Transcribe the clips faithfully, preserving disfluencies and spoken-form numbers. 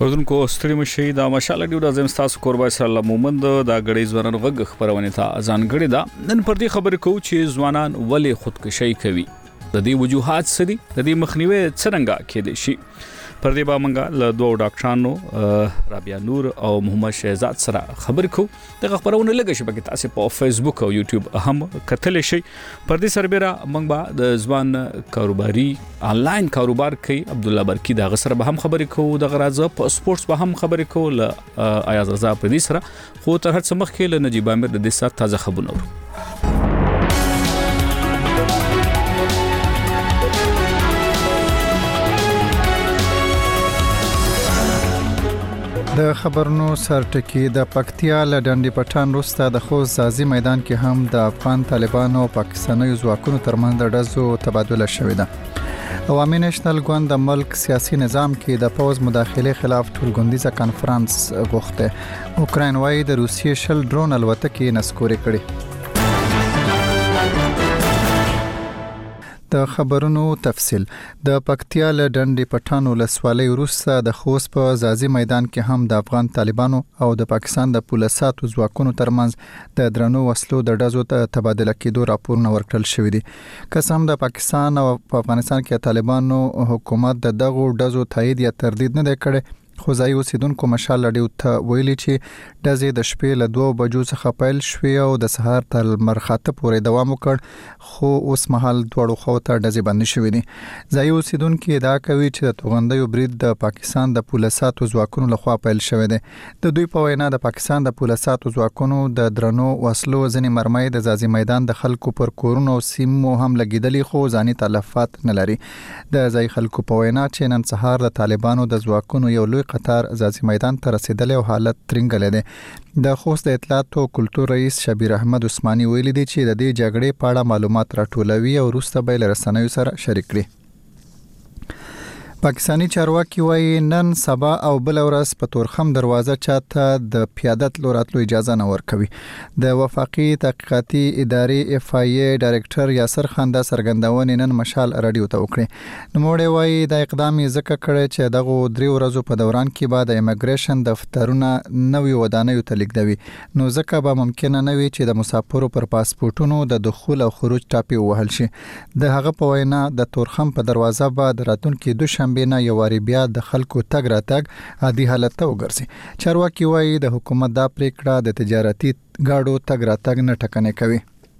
اردوونکو ستړي مشي د مشال ډیو د زمستاسو قربای سره الله مومند د غړي ځوانانو غږ خبرونه ته ځانګړي ده نن پر دې خبرې کوو چې ځوانان ولې خودکشي کوي د دې وجوهات سدي د دې مخنیوي څنګه کېدای شي پر دې باندې له دوه ډاکټرانو رابعه نور او محمد شهزاد سره خبرې کوو د خبرونه لګی شي په تاسو په فیسبوک او یوټیوب هم کتل شي پر دې سربېره موږ به د ځوان کاروباري آنلاین کاروبار کوي عبد الله برکی دا غسر به هم خبرې کوو د غرازه په سپورتس به هم خبرې کوو ل ایاز رضا پر دې سره خو تر هڅه مخکې له نجیب امیر د دې سات تازه خبرونه د خبرونو سرټکی د پکتیا له ډنډي پټان وروسته د خوست ځاځي میدان کې هم د افغان طالبانو او پاکستاني ځواکونو ترمنځ د ډزو تبادله شوې ده. عوامي نېشنل ګوند د ملک سیاسي نظام کې د پوز مداخله خلاف ټولګوندیزه کانفرنس غوښته. اوکراین وايي د روسیې شل ډرون الوتکې نسکوري کړي. د خبرونو تفصيل د پکتیا له ډنډي پټانو لسوالۍ وروسته د خوست په ځاځي میدان کې هم د افغان طالبانو او د پاکستان د پولیساتو ځواکونو ترمنځ د درنو وسلو د ډزو ته تبادله کېدو راپورونه ورکړل شوې دي. قسم د پاکستان او په افغانستان کې طالبانو حکومت د دغو ډزو تایید یا تردید نه کړي خو ځای اوسیدونکو مشال لډیو ته ویلي چې ډزې د شپې له دوه بجو څخه پیل شوې او د سهار تر مرخاته پورې دوام وکړ خو اوس مهال دوړو خو ته ډزې بند شوې دي. ځای اوسیدونکو دا کوي چې د توغندیو برید د پاکستان د پولیساتو ځواکونو لخوا پیل شوې ده. د دوی په وینا د پاکستان د پولیساتو ځواکونو د درنو وسلو ځنې مرمۍ د ځاځي میدان د خلکو پر کورونو او سیمو هم لګیدلې خو ځاني تلفات نه لري. د ځای خلکو په وینا چې نن سهار د طالبانو د ځواکونو یو لوی قطار ځاځي میدان ته رسیدلی او حالت ترنګل دي. د خوست د اطلاعات او کلتور رئیس شبیر احمد عثماني ویلي دي چې د دې جګړې په اړه معلومات راټولوي او وروسته به له رسنیو سره شریک کړي. پاکستانی چارواکي وايي نن سبا او بل ورځ په تورخم دروازه چاته د پیاده تلو راتلو اجازه نه ورکوي. د وفاقي تحقیقاتي ادارې اف آی ای ډایرکټر یاسر خان د سرګندونې نن مشال رادیو ته وکړي. نوموړی وايي د اقدام ځکه کړی چې دغه درې ورځو په دوران کې بعد ایمګریشن دفترونه نوې ودانیو ته لیږدوي نو ځکه به ممکن نه وي چې د مسافرو پر پاسپورتونو د دخول او خروج ټاپي وهل شي. د هغه په وینا د تورخم په دروازه بعد راتلونکي دوشنبه بنا یواري بیا د خلکو تګ راتګ عادي حالت ته وګرځي. چارواکي وايي د حکومت دا پریکړه د تجارتي گاډو تګ راتګ نه ټکنه کوي.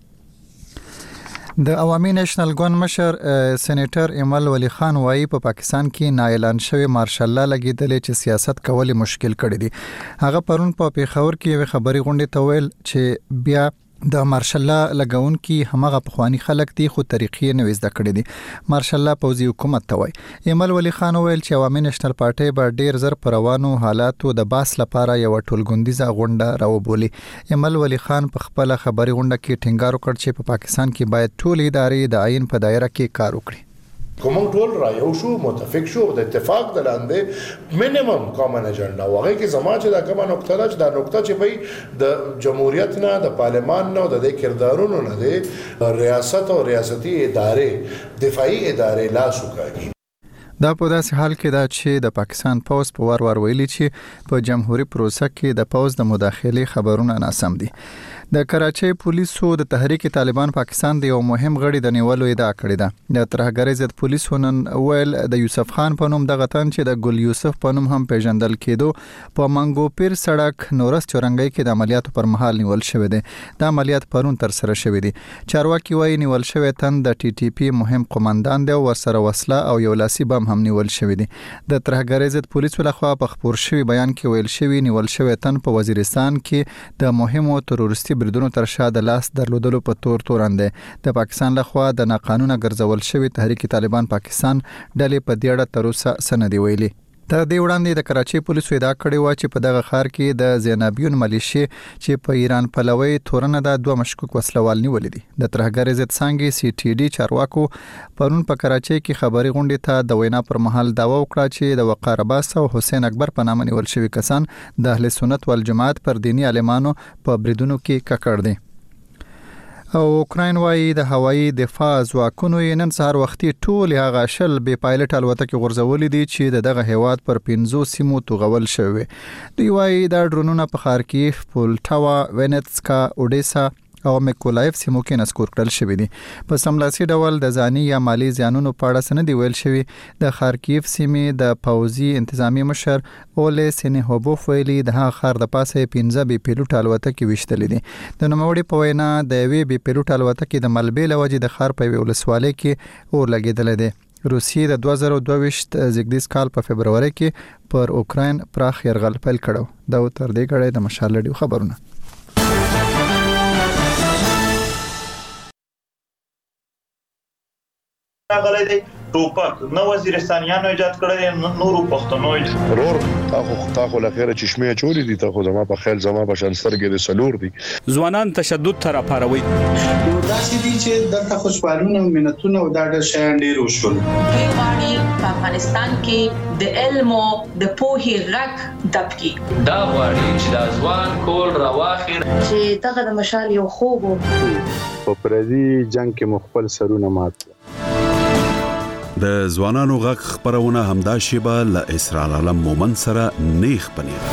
د عوامي نېشنل ګوند مشر سېنیټر ایمل ولی خان وايي په پا پاکستان کې نااعلان شوی مارشال لا لګیدل چې سیاست کول مشکل کړی دي. هغه پرون په پیښور کې یو خبري غونډه ته ویل چې بیا د مارشال لګون کې همغه پخوانی خلک دي خو طریقې نه وزده کړې دي. مارشال پوزي حکومت ته وای. ایمل ولی خان ویل چې عوامي نېشنل پارټي به ډیر زر پروانو حالاتو د باس لپاره یو ټولګوندیزه غونډه راوبولي. ایمل ولی خان په خپل خبري غونډه کې ټینګار وکړ چې په پاکستان کې باید ټول ادارې د عین په دایره کې کار وکړي. کوم ټول را یو شو متفق شو د اتفاق د لاندې مینیمم کامن اجنډا وغه کې زما چې دا کومه نقطه ده چې دا نقطه چې به د جمهوریت نه د پارلمان نه د کردارونو نه د ریاست او ریاستي ادارې دفاعي ادارې لا سوکاږي. دا په داسې حال کې دا چې د پاکستان پوز په وار وار ویلي چې په جمهوریت پروسه کې د پوز د مداخلې خبرونه ناسم دي. د کراچۍ پولیسو د تحریک طالبان پاکستان د یو مهم غړي د نیولو ادعا کړې ده. د ترهګرۍ ضد پولیسو نن ویل د یوسف خان په نوم دغه تن چې د ګل یوسف په نوم هم پیژندل کېدو په منګو پیر سړک نورس چورنګي کې د عملیاتو پر مهال نیول شوی دی. د عملیات پرون تر سره شوی دی. چارواکي وايي نیول شوی تن د ټي ټي پی مهم قومندان دی او ورسره وسله او یو لاسي بم هم نیول شوی دی. د ترهګرۍ ضد پولیسو لخوا په خبر شوی بیان کې ویل شوی نیول شوی تن په وزیرستان کې د مهمو تروریستي بریدونو تر شا د لاس درلودلو په تور تورنده. د پاکستان لخوا د ناقانونه ګرځول شوی تحریک طالبان پاکستان ډلې په دې اړه تر اوسه سند ویلي. تر دې وړاندې د کراچۍ پولیسو ادعا کړې و چې په دغه ښار کې د زینابیون ملیشي چې په ایران پلوي تورنه د دوه مشکوک وسلوال نیولې دي. د ترهګرۍ ضد څنګه سی ټي ډي چارواکو پرون په کراچۍ کې خبري غونډه ته د وینا پر مهال داوا وکړه چې د وقار عباس او حسین اکبر په نامه نیول شوی کسان د اهل سنت والجماعت پر دینی عالمانو په بریدونو کې ککړ دي. او اوکراین وايي د هوایي دفاع ځواکونو یې نن سهار وختي ټول هغه شل بې پایلټ الوتکې غورځولې دي چې دغه هیواد پر پنځو سیمو توغول شوی. دوی وايي دا ډرونونه په خارکیف، پولټاوا، وینتسکا، اوډیسا او میکولایف سیمو کې نسکور کړل شوی دي. په سملاسي ډول د ځاني یا مالی زیانونو په اړه څه نه دی ویل شوی. د خارکیف سیمې د پوځي انتظامی مشر اولې سینهوبوف ویلي د هغه خار د پاسه پنځه بې پیلوټ الوتکې وشتلې دي. د نوموړي په وینا د یوې بې پیلوټ الوتکې د ملبې له وجې د خار په ولسوالۍ کې اور لګېدل دي. روسیې د دوه زره دوه ویشت زیږدیز کال په فبرवरी کې پر اوکراین پراخ يرغل پیل کړو. دا تر دې غړې د مشال لډیو خبرونه. غلې دي ټوپک نو وزیرستانیانو ایجاد کړی نورو پښتنو رور تاخو تاخو لخيره چشمه چولې دي تاخو زما په خیال زما په شانستر کې د سلور دي ځوانان تشدد تر پاروي دا چې دي چې د خوشحالونه ملتونه او دا د شان ډیر وشول. غواړي په افغانستان کې د علم او د پوهې غږ دبکي دا غواړي چې د ځوان کول راواخیر چې دغه د مشال یو خوب په پردي جنگ کې مخبل سرونه مات. د ځوانانو غږ خبرونه همدا شیبه له اسرار علم مومن سره نیخ پنیر.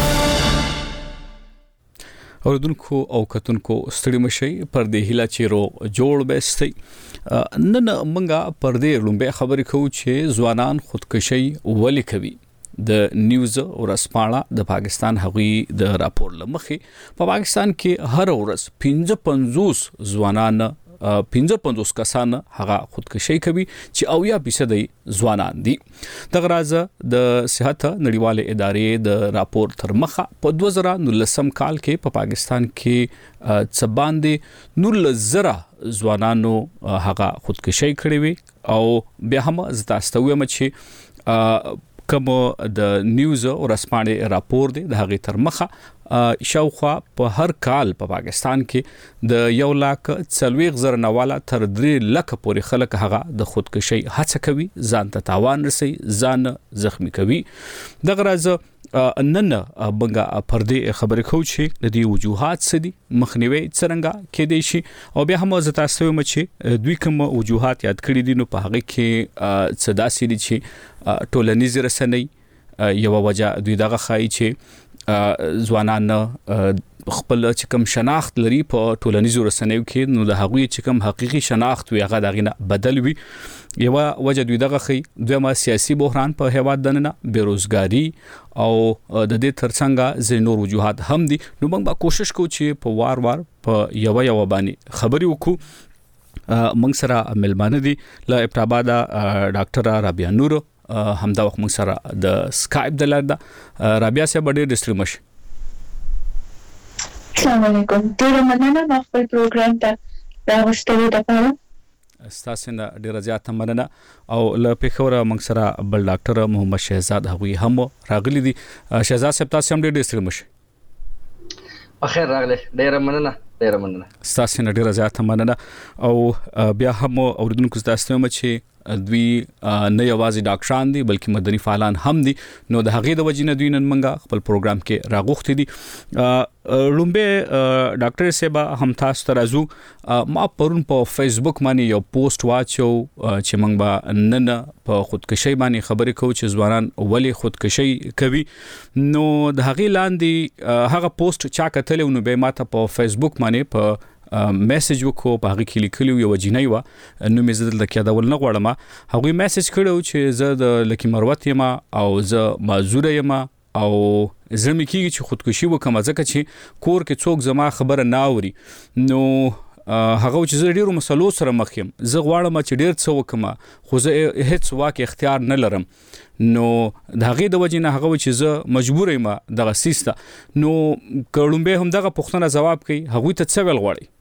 اوردونکو او کتونکو ستړي مشي پر دې هیله چې رو جوړ بهستي نن منګه پر دې لومبه خبرې کوو چې ځوانان خودکشي ولې کوي. د نیوز او رسپاړه د پاکستان هغوی د راپور لمخې په پاکستان کې هر ورځ پنځه پنځوس ځوانان پنځه پنځوس کسان هغه خودکشي کوي چې اویا فیصد ځوانان دي. د غرازه د صحت نړیواله ادارې د راپور تر مخه په دوه زره نولسم کال کې په پاکستان کې څباندې نولس زره ځوانانو هغه خودکشي کړې وي او بیا هم زتاستوي چې کوم د نیوز او رسپانې راپور دی د هغه تر مخه شاوخوا په هر کال په پا پاکستان کې د یو لاک څلوېښت زره نواله تر درې لک پورې خلک هغه د خودکشي هڅه کوي، ځان ته تاوان رسي، ځان زخمی کوي. د غرض نن بنګا پردې خبرې کوي چې د دې وجوهات څه دي، مخنیوي څنګه کېدای شي او بیا هم زه تاسو ته چې دوی کوم وجوهات یاد کړی دي نو په هغه کې څه داسې دي چې ټولنیز رسنۍ یو وجه دوی دغه خای چې ځوانان خپل چې کوم شناخت لري په ټولنیزو رسنیو کې نو د هغوی چې کوم حقيقي شناخت وي هغه دغه بدل وي. یو وجه دوی دغه خي دویمه سیاسي بحران په هیواد دننه، بیروزګاری او د دې ترڅنګ ځینې نور وجوهات هم دي. نو موږ به کوشش کوو چې په وار وار په یو یو باندې خبرې وکړو. موږ سره ملمانه دي له ابتابادا ډاکټر رابعه نور همدا وخت موږ سره د سکایپ د لاره ده. رابعه صاحب ډېر ډستریمش. السلام علیکم. ډېر مننه ما خپل پروګرام ته راوستلو لپاره. ستاسو نه ډیره زیاته مننه او له پیښوره موږ سره بل ډاکټر محمد شهزاد هغوی هم راغلي دي. شهزاد صاحب تاسو هم ډیر ډیر مشه. اخر راغله ډیره مننه ډیره مننه. ستاسو نه ډیره زیاته مننه او بیا هم اوریدونکو تاسو ته چې دوی نه یوازې ډاکټران دي بلکې مدني فعالان هم دي. نو د هغې د وجې نه دوی نن منګه خپل پروګرام کې راغوښتي دي. لومبه ډاکټر صاحب هم تاسو ته راځو. ما پرون په فیسبوک باندې یو پوسټ واچو چې موږ به نن په خودکشي باندې خبرې کوو چې ځوانان ولې خودکشي کوي. نو د هغې لاندې هغه پوسټ چا کتلی نو به ماته په فیسبوک باندې په میسج وکړو، په هغه کې لیکلی یو جنۍ و نو مې زه دلته کېدول نه غواړم. هغوی میسج کړو چې زه د لکي مروت یم او زه معذوره یم او زه مې کېږي چې خودکشي وکړم ځکه چې کور کې څوک زما خبره نه اوري. نو هغه چې زه ډېرو مسلو سره مخ یم، زه غواړم چې ډېر څه وکړم خو زه هیڅ واک اختیار نه لرم. نو د هغې د وجې نه هغه چې زه مجبور یم دغه سیس ته. نو که لومبی هم دغه پوښتنه ځواب کوي هغوی ته څه ویل غواړي؟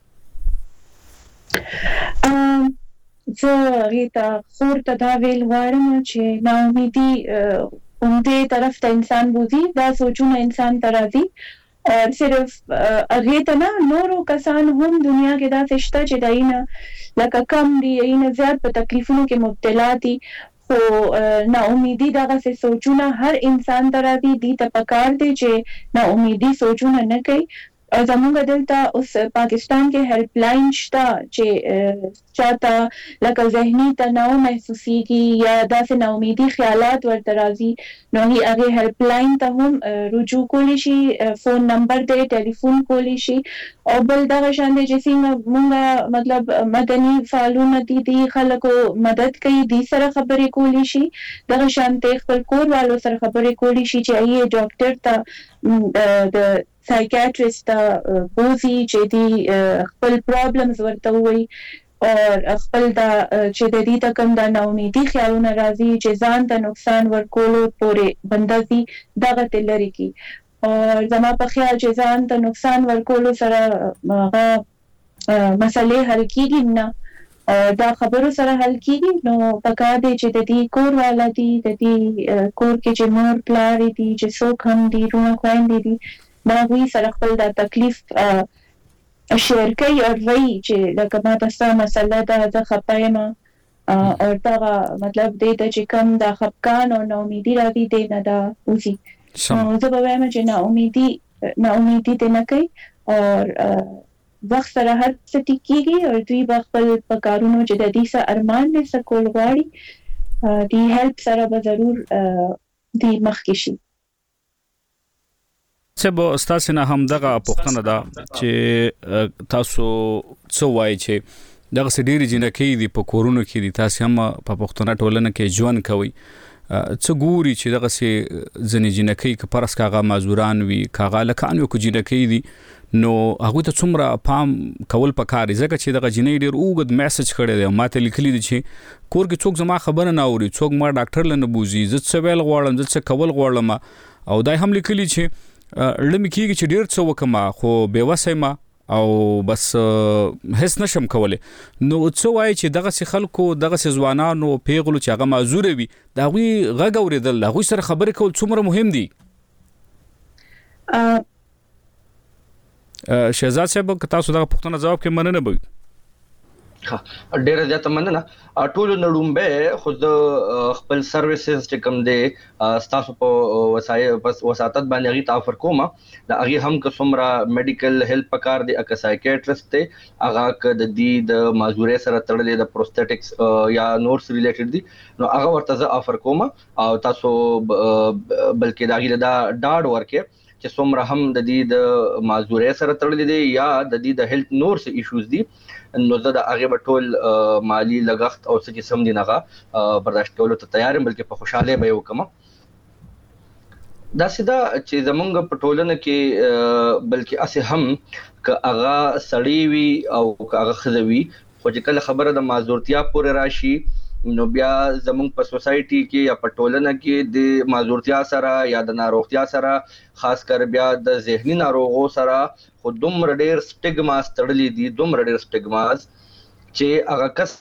زه ریتا خور ته دا ویل غواړم چې ناامیدي همدې طرف ته انسان بوزي، دا سوچونه انسان ته راځي. صرف هغې ته نه نورو کسان هم دنیا کې داسې شته چې د هغې نه لکه کم دي، هغې نه زیات په تکلیفونو کې مبتلا دي. خو ناامیدي دغسې سوچونه هر انسان ته راځي. دې ته پکار دی چې ناامیدي سوچونه نه کوي زموږ دلته اوس پاکستان کې هیلپ لاین شته چې چاته لکه ذهني تناو محسوسيږي یا داسې ناامیدي خیالات ورته راځي نو هي هغه هیلپ لاین ته هم رجوع کولی شي فون نمبر دی ټلیفون کولی شي او بل دغه شان دي چې څنګه مونږه مطلب مدني فعالونه دي دي خلکو مدد کوي دي سره خبرې کولی شي دغه شان ته خپل کور والو سره خبرې کولی شي چې ای ډاکټر ته د سایکیاټریست ته بوزي چې دی خپل پرابلمز ورته وي او خپل دا چې د دې تکم دا ناامیدي خیالونه راځي چې ځان ته نقصان ورکولو پورې بندازي دغه تلری کی او زما په خیال چې ځان ته نقصان ورکولو سره هغه مسلې حل کیږي نه او دا خبرو سره حل کیږي نو پکار دی چې د دې کور والا دي د دې کور کې چې مور پلار دي چې څوک هم دي رونه خويندې دي دا وی سره خپل دا تکلیف شیر کوي او وی چې لکه ما تاسو مسله دا د خپایم او دا مطلب دې ته چې کم دا خپکان او ناامیدي راځي دې نه دا اوسي نو زه به وایم چې ناامیدي ناامیدي دې نه کوي او وخت سره هر څه ټیکيږي او دوی به خپل پکارونو چې د دې سره ارمان دې سکول غواړي دې هیلپ سره به ضرور دې مخکې شي سبا استاد نه هم دغه پوښتنه ده چې تاسو څه وایي چې دغه سډيري جنکې دي په کورونو کې دي تاسو هم په پښتون ټولنه کې ژوند کوي څه ګوري چې دغه سي ځنې جنکې ک پرس کاغه مازوران وي کاغه لکان یو کو جنکې دي نو هغه ته څومره پام کول پکاري ځکه چې دغه جنې ډیر اوګد میسج کړی دی ماته لیکلي دي چې کور کې څوک زما خبره نه اوري څوک ما ډاکټر لنه بوزي زه څه ویل غواړم زه څه کول غواړم او دای هم لیکلي چې لمه کېږي چې ډیر څه وکما خو بے وسه ما او بس هیڅ نشم کوله نو څه وایي چې دغه سي خلکو دغه سي ځوانانو پیغلو چې هغه معذور وي دا وی غږ اوریدل هغه سره خبرې کول څومره مهم دي شهزاد صاحب که تاسو دغه پوښتنه جواب کې مننه به ها ډیر زیاته مننه ټول نړومبه خود خپل سرویسز چې کوم دي تاسو په وسایل وساتت باندې غي تافر کومه دا هغه هم که څومره میډیکل هیلپ پکار دي اکه سایکیاټریست ته هغه ک د دې د معذورې سره تړلې د پروستټکس یا نورس ریلیټډ دي نو هغه ورته ز افر کومه او تاسو بلکې دا غي دا ډاډ ورکه چې څومره هم د دې د معذورې سره تړلې دي یا د دې د هیلث نورس ایشوز دي نو زه د هغه ټول مالی لګښت او څه قسم دي نه برداشت کولو ته تیار یم بلکې په خوشاله به وکم دا سیدا چې زمونږ په ټولنه کې بلکې اسه هم ک هغه سړی وي او ک هغه خزوي خو چې کله خبره د معذورتیا پورې راشي نو بیا زمونږ په سوسايټي کې یا په ټولنه کې د معذورتیا سره یا د ناروغتیا سره خاص کر بیا د ذهني ناروغو سره خو دومره ډېر سټیګماز تړلې دي دومره ډېر سټیګماز چې هغه کس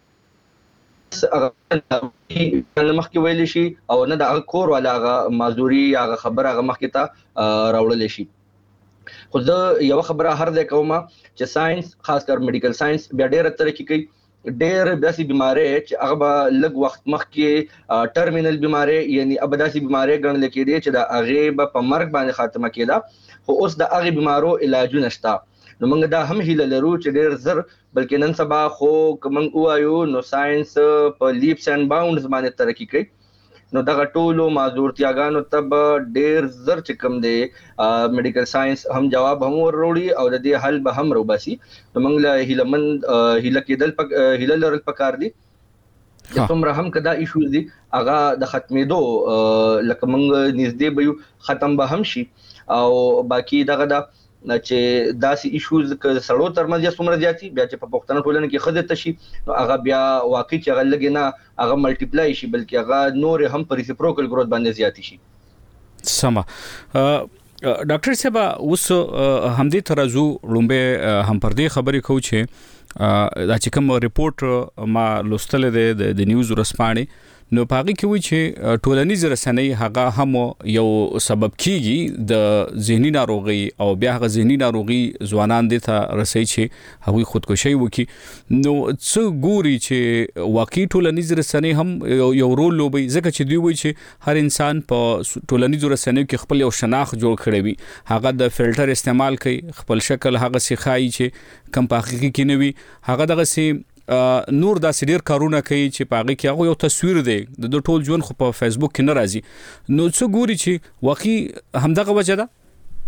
هغه مخکې ویل شي او نه د کور ولا هغه معذوري هغه خبره هغه مخکې ته راوړل شي خو زه یو خبره هر ځای کوم چې ساينس خاص کر میډیکل ساينس بیا ډېر ترقی کوي ډېر داسې بیماری چې هغه به لږ وخت مخکې ټرمینل بیماری یعنی ابداسي بیماری ګڼل کېدي چې د هغه به په مرګ باندې خاتمه کېده خو اوس د هغه بیمارو علاجونه شته نو موږ دا هم هیله لرو چې ډېر زر بلکې نن سبا خو کوم وایو نو ساينس په لیپس اینڈ باونډز باندې ترقی کوي نو دغه ټولو معذورتیاګانو تب ډېر زر چې کوم دی میډیکل ساينس هم جواب هم وروړي او د دې حل به هم روباسي نو موږ له هیلمن هیله کېدل پک هیله لرل پکار دي چې څومره هم کدا ایشوز دي هغه د ختمېدو لکه موږ نږدې به ختم به هم شي او باقی دغه دا چې داسې ایشوز ک سړو ترمنځ یا څومره زیاتی بیا چې په پښتنو ټولنه کې خدای تشي نو هغه بیا واقعي چې هغه لګي نه هغه ملټیپلای شي بلکې هغه نور هم په ریسپروکل گروث باندې زیاتی شي سما ډاکټر صاحب اوس همدې ترازو لومبه هم پر دې خبرې کو چې دا چې کوم ریپورت ما لوستل د د نیوز ورسپانې نو پاغي کې وی چې ټولنیز رسنۍ هغه هم یو سبب کیږي د ذهني ناروغي او بیا هغه ذهني ناروغي ځوانان د ته رسي چې هغه خودکشي وکي نو څه ګوري چې واقعي ټولنیز رسنۍ هم یو رول لوبي ځکه چې دوی وی چې هر انسان په ټولنیز رسنۍ کې خپل یو شناخت جوړ کړی وي هغه د فلټر استعمال کوي خپل شکل هغه سي خای چې کم په حقیقت کې نه وي هغه دغه سي نور دا سړي کارونه کوي چې پاغي کې هغه یو تصویر دی د ټول ژوند خو په فیسبوک کې نه راځي نو څه ګوري چې واقعي همدغه وجه ده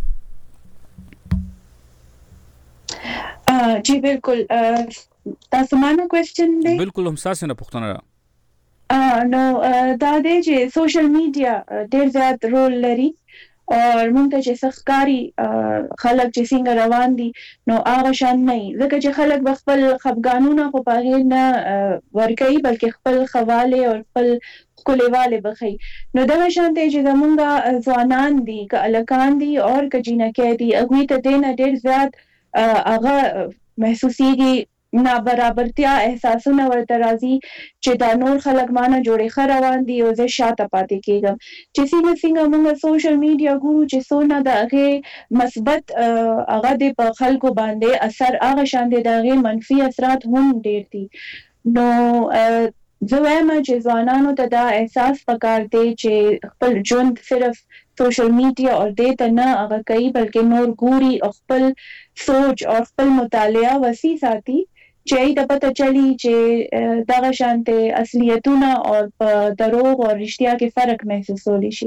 جی بالکل تاسو مانه کوېسچن دی بالکل هم تاسو نه پوښتنه را نو دا دی چې سوشل میډیا ډېر زیات رول لري اور مونږ ته چې سخکاری خلک چې څنګه روان دي نو هغه شان نه ځکه چې خلک خپل خفګانونه خو پاغې نه ورکوي بلکې خپل خواله او خپل کلیواله بخي نو دا شان ته چې زمونږ ځوانان دي ک الکان دي او ک جنکې دي هغه ته دینه ډېر زیات هغه محسوسيږي نابرابرتیا احساسونه ورته راځي چې دا نور خلک مانه جوړې خروان دي او زه شاته پاتې کېږم چې څنګه څنګه موږ سوشل میډیا ګورو چې څونه د هغه مثبت هغه د په خلکو باندې اثر هغه شان دي د هغه منفي اثرات هم ډېر دي نو زه وایم چې ځوانانو ته دا احساس پکار دی چې خپل ژوند صرف سوشل میډیا او ډیټا نه هغه کوي بلکې نور ګوري او خپل سوچ او خپل مطالعه وسیع ساتي چې دا پته چلی چې دغه شانته اصلیتونه او دروغ او رښتیا کې فرق محسوسول شي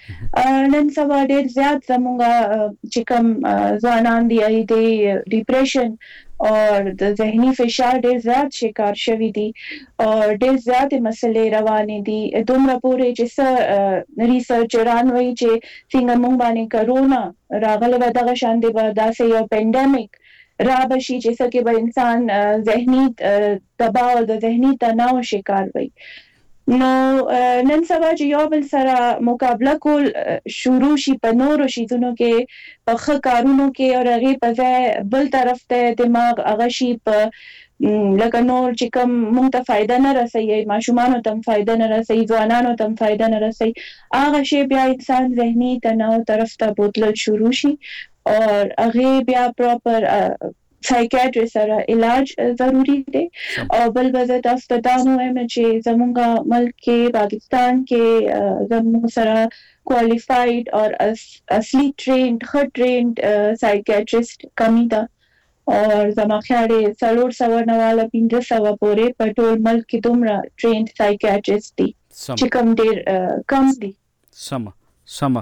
نن سبا ډېر زیات زموږه چې کوم ځوانان دي د ډیپریشن او د ذهني فشار ډېر زیات شکار شوي دي او ډېر زیات مسلې روانې دي دومره پورې چې څه ریسرچران وایي چې څنګه موږ باندې کرونا راغله و دغه شانته به داسې یو پینډیمیک را بشي چې څکه به انسان ذهني دباو او د ذهني تناو شکار وي نو نن سبا چې یو بل سره مقابله کول شروع شي په نورو شیزونو کې په ښه کارونو کې او هغه په ځای بل طرف ته دماغ هغه شي په لکه نور چې کوم مونږ ته فائدہ نه رسوي ماشومانو ته فائدہ نه رسوي ځوانانو ته فائدہ نه رسوي هغه شی بیا انسان ذهني تناو طرف ته بوتل شروع شي اور هغه بیا پراپر سایکیاټریست سره علاج ضروری دی او بل بل تاسو ته دا نو هم چې زمونږ ملک کې پاکستان کې زموږ سره کوالیفاید اور اصلي ټرینډ خ ټرینډ سایکیاټریست کمی ده اور زما خیال دی څلور سوه نه والا پنځه سوه پورې په ټول ملک کې دومره ټرینډ سایکیاټریست دي چې کم ډېر کم دي سم سم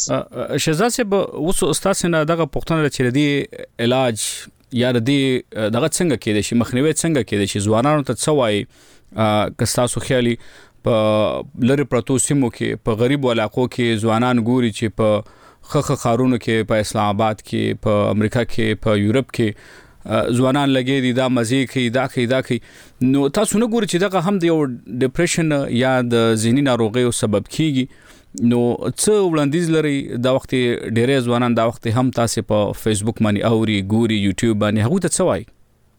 شهزاد صاحب اوس استاد سره دغه پوښتنه لري چې علاج یا د دغه څنګه کېدای شي مخنیوي څنګه کېدای شي ځوانانو ته څه وایي که تاسو خیالي په لری پروتو سیمو کې په غریب علاقو کې ځوانان ګوري چې په خخ خارونو کې په اسلام آباد کې په امریکا کې په یورپ کې ځوانان لګي دي دا مزي کې دا کې دا کې نو تاسو نه ګوري چې دغه هم د یو ډیپریشن یا د ذهني ناروغیو سبب کیږي نو څه وړاندیز لري دا وخت ډېرې ځوانان دا وخت هم تاسو په فیسبوک باندې اوري ګوري یوټیوب باندې هغه ته څه وایي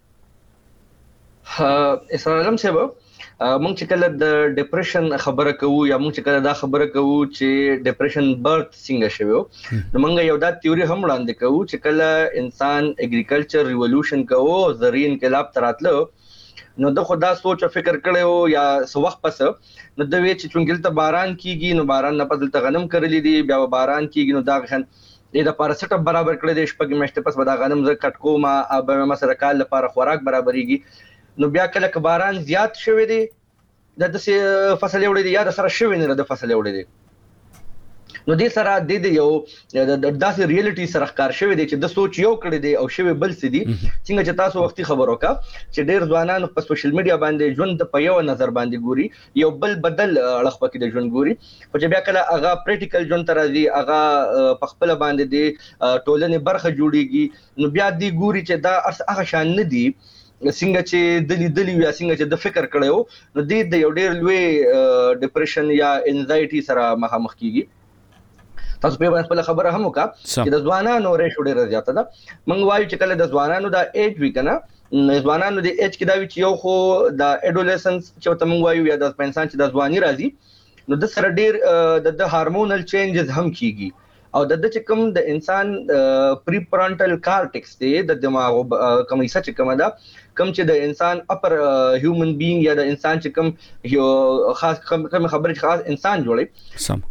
ها اسلام صاحب مونږ چې کله د ډیپریشن خبره کوو یا مونږ چې کله دا خبره کوو چې ډیپریشن برت څنګه شوی نو مونږ یو دا تیوري هم وړاندې کوو چې کله انسان اګریکلچر ریولوشن کوو زرعي انقلاب تراتلو نو د خدا سوچ او فکر کړو یا سو وخت پس نو د وی چې چونګل ته باران کیږي نو باران نه پدل ته غنم کړلې دي بیا باران کیږي نو دا غن د پاراسټ برابر کړل دي شپږ میاشتې پس به دا غنم ز کټکو ما اب مسره کال لپاره خوراک برابرېږي نو بیا کله باران زیات شوی دی د دسه فصل وړي دي یا د سره شوی نه د فصل وړي دي نو دې سره د دې یو د داسې ریالټي سره ښکار شوی دی چې د سوچ یو کړی دی او شوی بل څه دی څنګه چې تاسو وختي خبر وکړه چې ډېر ځوانان په سوشل میډیا باندې ژوند په یو نظر باندې ګوري یو بل بدل اړخ پکې د ژوند ګوري خو چې بیا کله هغه پریکټیکل ژوند تر راځي هغه په خپل باندې دی ټولنې برخه جوړیږي نو بیا دی ګوري چې دا هغه شان نه دی څنګه چې د لیدلی یا څنګه چې د فکر کړو نو د یو ډېر لوی ډیپریشن یا انزایټي سره مخامخ کیږي تاسو په باندې خپل خبره هم وکړه چې د ځوانانو ریشو ډېر زیاته ده موږ وایو چې کله د ځوانانو د ایج وی کنه ځوانانو د اچ کې دا وی چې یو خو د اډولسنس چې تم وایو یا د انسان چې د ځواني راځي نو د سره ډیر د هارمونل چینجز هم کیږي او د د چې کوم د انسان پری فرونټل کارټکس دی د دماغ کوم حصہ چې کوم دا کوم چې د انسان اپر هیومن بینګ یا د انسان چې کوم یو خاص کوم خبره خاص انسان جوړي سم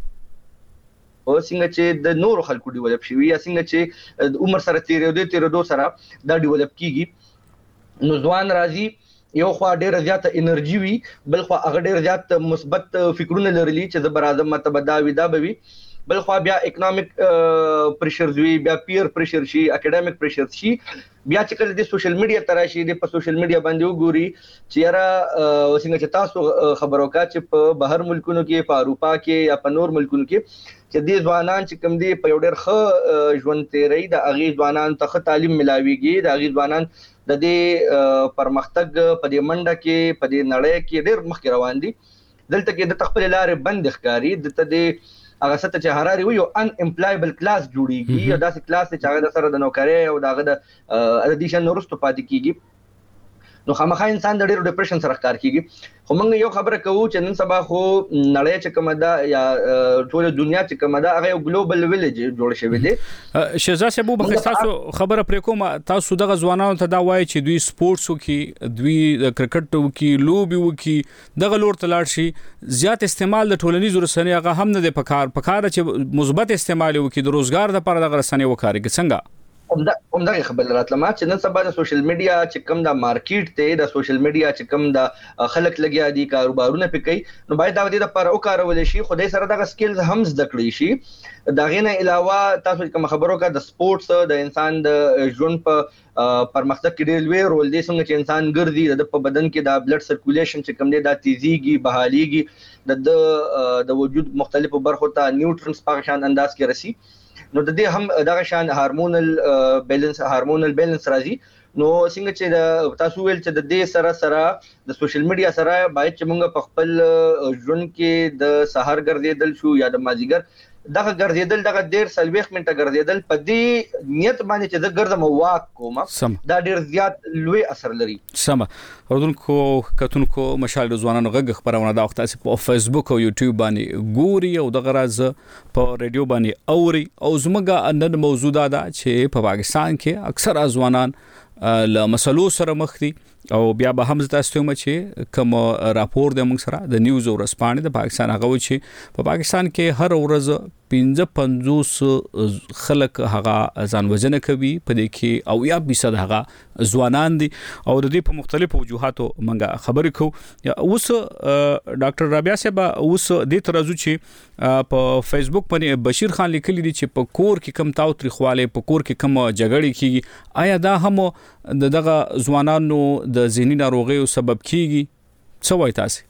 او څنګه چې د نورو خلکو ډیولپ شي یا څنګه چې د عمر سره تیرې د تیرې دو سره دا ډیولپ کیږي نو ځوان راځي یو خو ډیر زیات انرژي وي بل خو هغه ډیر زیات مثبت فکرونه لري چې زبر اعظم متبدا وي دا به وي بل خو بیا اکونومیک پریشرز وی بیا پیر پریشر شي اکیډمیک پریشر شي بیا چې کله د سوشل میډیا تراشي د په سوشل میډیا باندې وګوري چې را څنګه چې تاسو خبرو کا چې په بهر ملکونو کې په اروپا کې یا په نور ملکونو کې چې د ځوانان چې کوم دي په یو ډېر ښه ژوند تیری د اغي ځوانان ته تعلیم ملاويږي د اغي ځوانان د دې پرمختګ په دې منډه کې په دې نړۍ کې ډېر مخکې روان دي دلته کې د تخپل لارې بند ښکاری د ته هغه ست چې هراري وي یو ان امپلایبل کلاس جوړیږي یا داسې کلاس چې هغه سره د نوکری او دغه د ادیشن ورستو پاتې کیږي نو خامخا انسان د ډېر ډیپریشن سره ښکار کیږي خو موږ یو خبره کوو چې نن سبا خو نړۍ چې کومه ده یا ټول دنیا چې کومه ده هغه یو ګلوبل ویلیج جوړ شوی دی شهزاد صاحب به تاسو خبره پرې کوم تاسو دغه ځوانانو ته دا وایي چې دوی سپورتس وکي دوی کرکټ وکي لوبي وکي دغه لور تلاړ شي زیات استعمال د ټولنیزو رسنیو هغه هم نه د پکار پکار چې مثبت استعمال وکي د روزګار لپاره دغه رسنیو وکاري څنګه همدا همدا خبر راتلم چې نن سبا د سوشل میډیا چې کوم د مارکیټ ته د سوشل میډیا چې کوم د خلک لګیا دي کاروبارونه پکې نو باید دا د لپاره او کارول شي خدای سره د سکلز هم زده کړی شي دا غینه علاوه تاسو کوم خبرو کا د سپورتس د انسان د ژوند په پرمختګ کې ډېر لوی رول دی څنګه چې انسان ګرځي د په بدن کې د بلډ سرکولیشن چې کوم دی دا تیزیږي بحاليږي د د وجود مختلفو برخو ته نیوټرنز په شان انداز کې رسی نو د دې هم دغه شان هارمونل بیلانس هارمونل بیلانس راځي نو څنګه چې تاسو ویل چې د دې سره سره د سوشل میډیا سره باید چې موږ په خپل ژوند کې د سحر ګرځیدل شو یا د مازیګر دغه ګرځیدل دغه ډیر سلويخ منټه ګرځیدل په دې نیت باندې چې د ګرځم واک کوم دا ډیر زیات لوی اثر لري سم اوردونکو کتونکو مشال ځوانانو غږ خبرونه دا وخت په فیسبوک او یوټیوب باندې ګوري او دغه راز په ریډیو باندې اوري او زموږه نن موضوع دا چې په پاکستان کې اکثر ځوانان له مسلو سره مخ دي او بیا به هم تاسو ته چې کوم راپور د موږ سره د نیوز او رسپانې د پاکستان هغه و چې په پاکستان کې هر ورځ پنځه پنځوس خلک هغه ځان وژنه کوي په دې کې او یا فیصد هغه ځوانان دي او د دې په مختلفو وجوهاتو موږ خبرې کوو اوس ډاکټر رابعه صاحب اوس د ترازو چې په فیسبوک باندې بشیر خان لیکلی دي چې په کور کې کم تاوتریخواله په کور کې کم جګړې کیږي آیا دا هم دغه ځوانانو د ذهني ناروغیو سبب کیږي څه وایي تاسو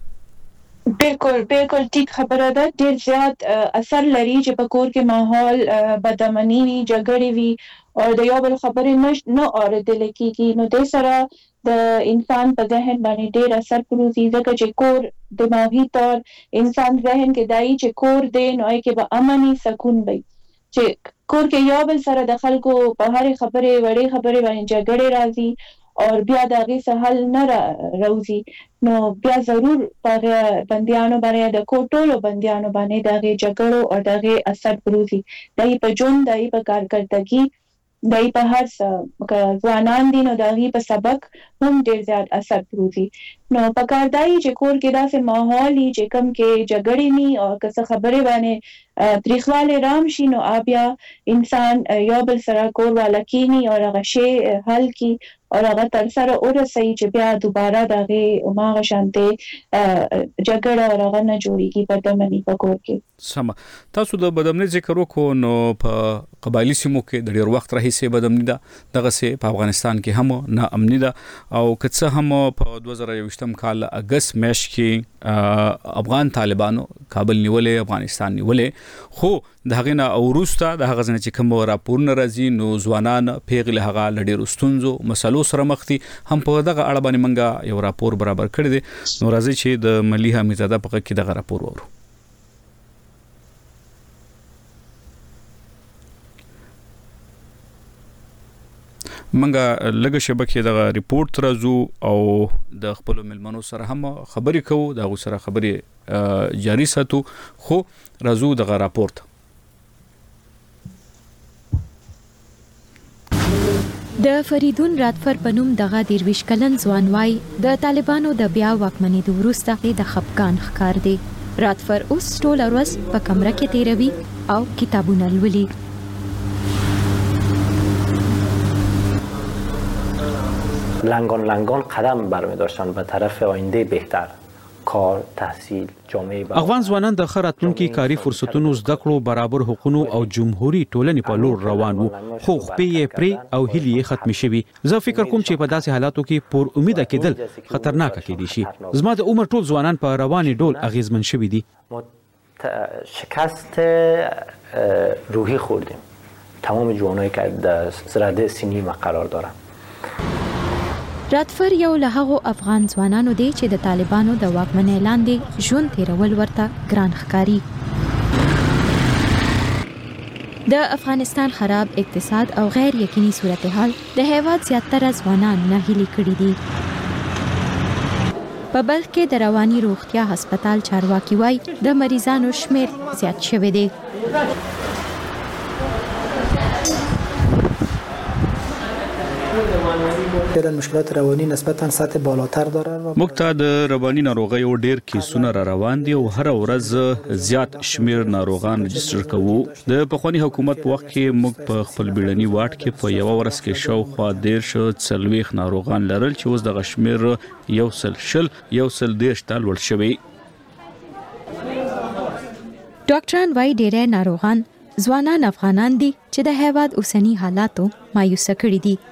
بالکل بالکل ټیک خبره ده ډیر زیات اثر لري چې په کور کې ماحول بدامني وي جګړې وي او د یو بل خبرې نه اوریدل کیږي نو د سره د انسان په ذهن باندې ډیر اثر پروزي ځکه چې کور دماغي طور انسان ذهن کې دای چې کور دی نو کې به امني سکون وي چې کور کې یو بل سره د خلکو په هر خبره وړي خبره باندې جګړې راځي اور بیا د هغې څه حل نه راوځي نو بیا ضرور په بندیانو باندې د کوټولو بندیانو باندې د هغې جګړو او د هغې اثر پروزي د هغې په ژوند د هغې په کارکردګي د هغې په هر څه ځوانان دي نو د هغې په سبق هم ډېر زیات اثر پروزي نو پکار دا چې کور کې داسې ماحول وي چې کوم کې جګړې ني او که څه خبرې باندې تریخوالی رام شي نو بیا انسان یو بل سره کور والا کینی او هغه شی حل کی او هغه تر سره ورسي چې بیا دوباره دغه عمره شانته جګړه او هغه نه جوړیږي په دمنې په کور کې سم تاسو د بدامنۍ ذکر وکړو نو په قبایلی سیمو کې د ډیر وخت راهیسې بدامنۍ ده دغه سه په افغانستان کې هم نه امني ده او کڅه هم په دوه زره یوویشتم کال اگست میاشت کې افغان طالبانو کابل نیولې افغانستان نیولې خو د هغه نه اوروسته د هغه ځنه چې کوم راپور نه راځي نو ځوانان پیغله هغه لډیر استونزو مسلو سره مخ دي هم په دغه اړه باندې منګه یو راپور برابر کړی دی نو راځي چې د ملي حمیدزاده په کې دغه راپور ورو منګه لږه شبکې د ریپورت راځو او د خپل ملمنو سره هم خبرې کوو دا سره خبرې جاری ساتو خو راځو د راپورت د فریدون راتفر پنوم دغه دیرویش کلن ځوان وای د طالبانو د بیا واکمنۍ وروسته د خپګان ښکار دی. راتفر اوس ټول ورځ په کمره کې تیروي او کتابونه لولي. لنگان لنگان قدم برمی‌داشتن به طرف آینده بهتر. کار، تحصیل، جامعه افغان ځوانان د خراتونکو کاری فرصتونو زده کړو برابر حقوقو او جمهوریت ټولنې په لور روان وو خو خپې پرې او هلي ختم شوي. زه فکر کوم چې په داسې حالاتو کې پر امید کېدل خطرناک کېدی شي. زما د عمر ټول ځوانان په رواني ډول اغیزمن شوي دي. شکست روحی خوردیم. تمام جوانایی که در زرده سینی ما قرار دارن. راتفر یو له هغو افغان ځوانانو دی چې د طالبانو د واکمنۍ لاندې ژوند تیرول ورته ګران ښکاري. د افغانستان خراب اقتصاد او غیر یقیني صورتحال د هیواد زیاتره ځوانان ناهیلي کړي دي. په بلخ کې د رواني روغتیا هسپتال چارواکي وای د مریضانو شمیر زیات شوی دی. فعلا مشکلات روانی نسبتا سطح بالاتر داره. موږ ته د رواني ناروغیو ډېر کیسونه را روان دي او هر ورځ زیات شمیر ناروغان رجستر کوو. د پخوانی حکومت په وخت کې موږ په خپل بیړني واټ کې په یو ورځ کې شاوخوا دیرش څلوېښت ناروغان لرل چې اوس دغه شمیر یو سل شل یو سل دیرش ته لوړ شوی. ډاکټران وايي ډېر ناروغان ځوانان افغانان دي چې د هیواد اوسنی حالاتو مایوسه کړي دي.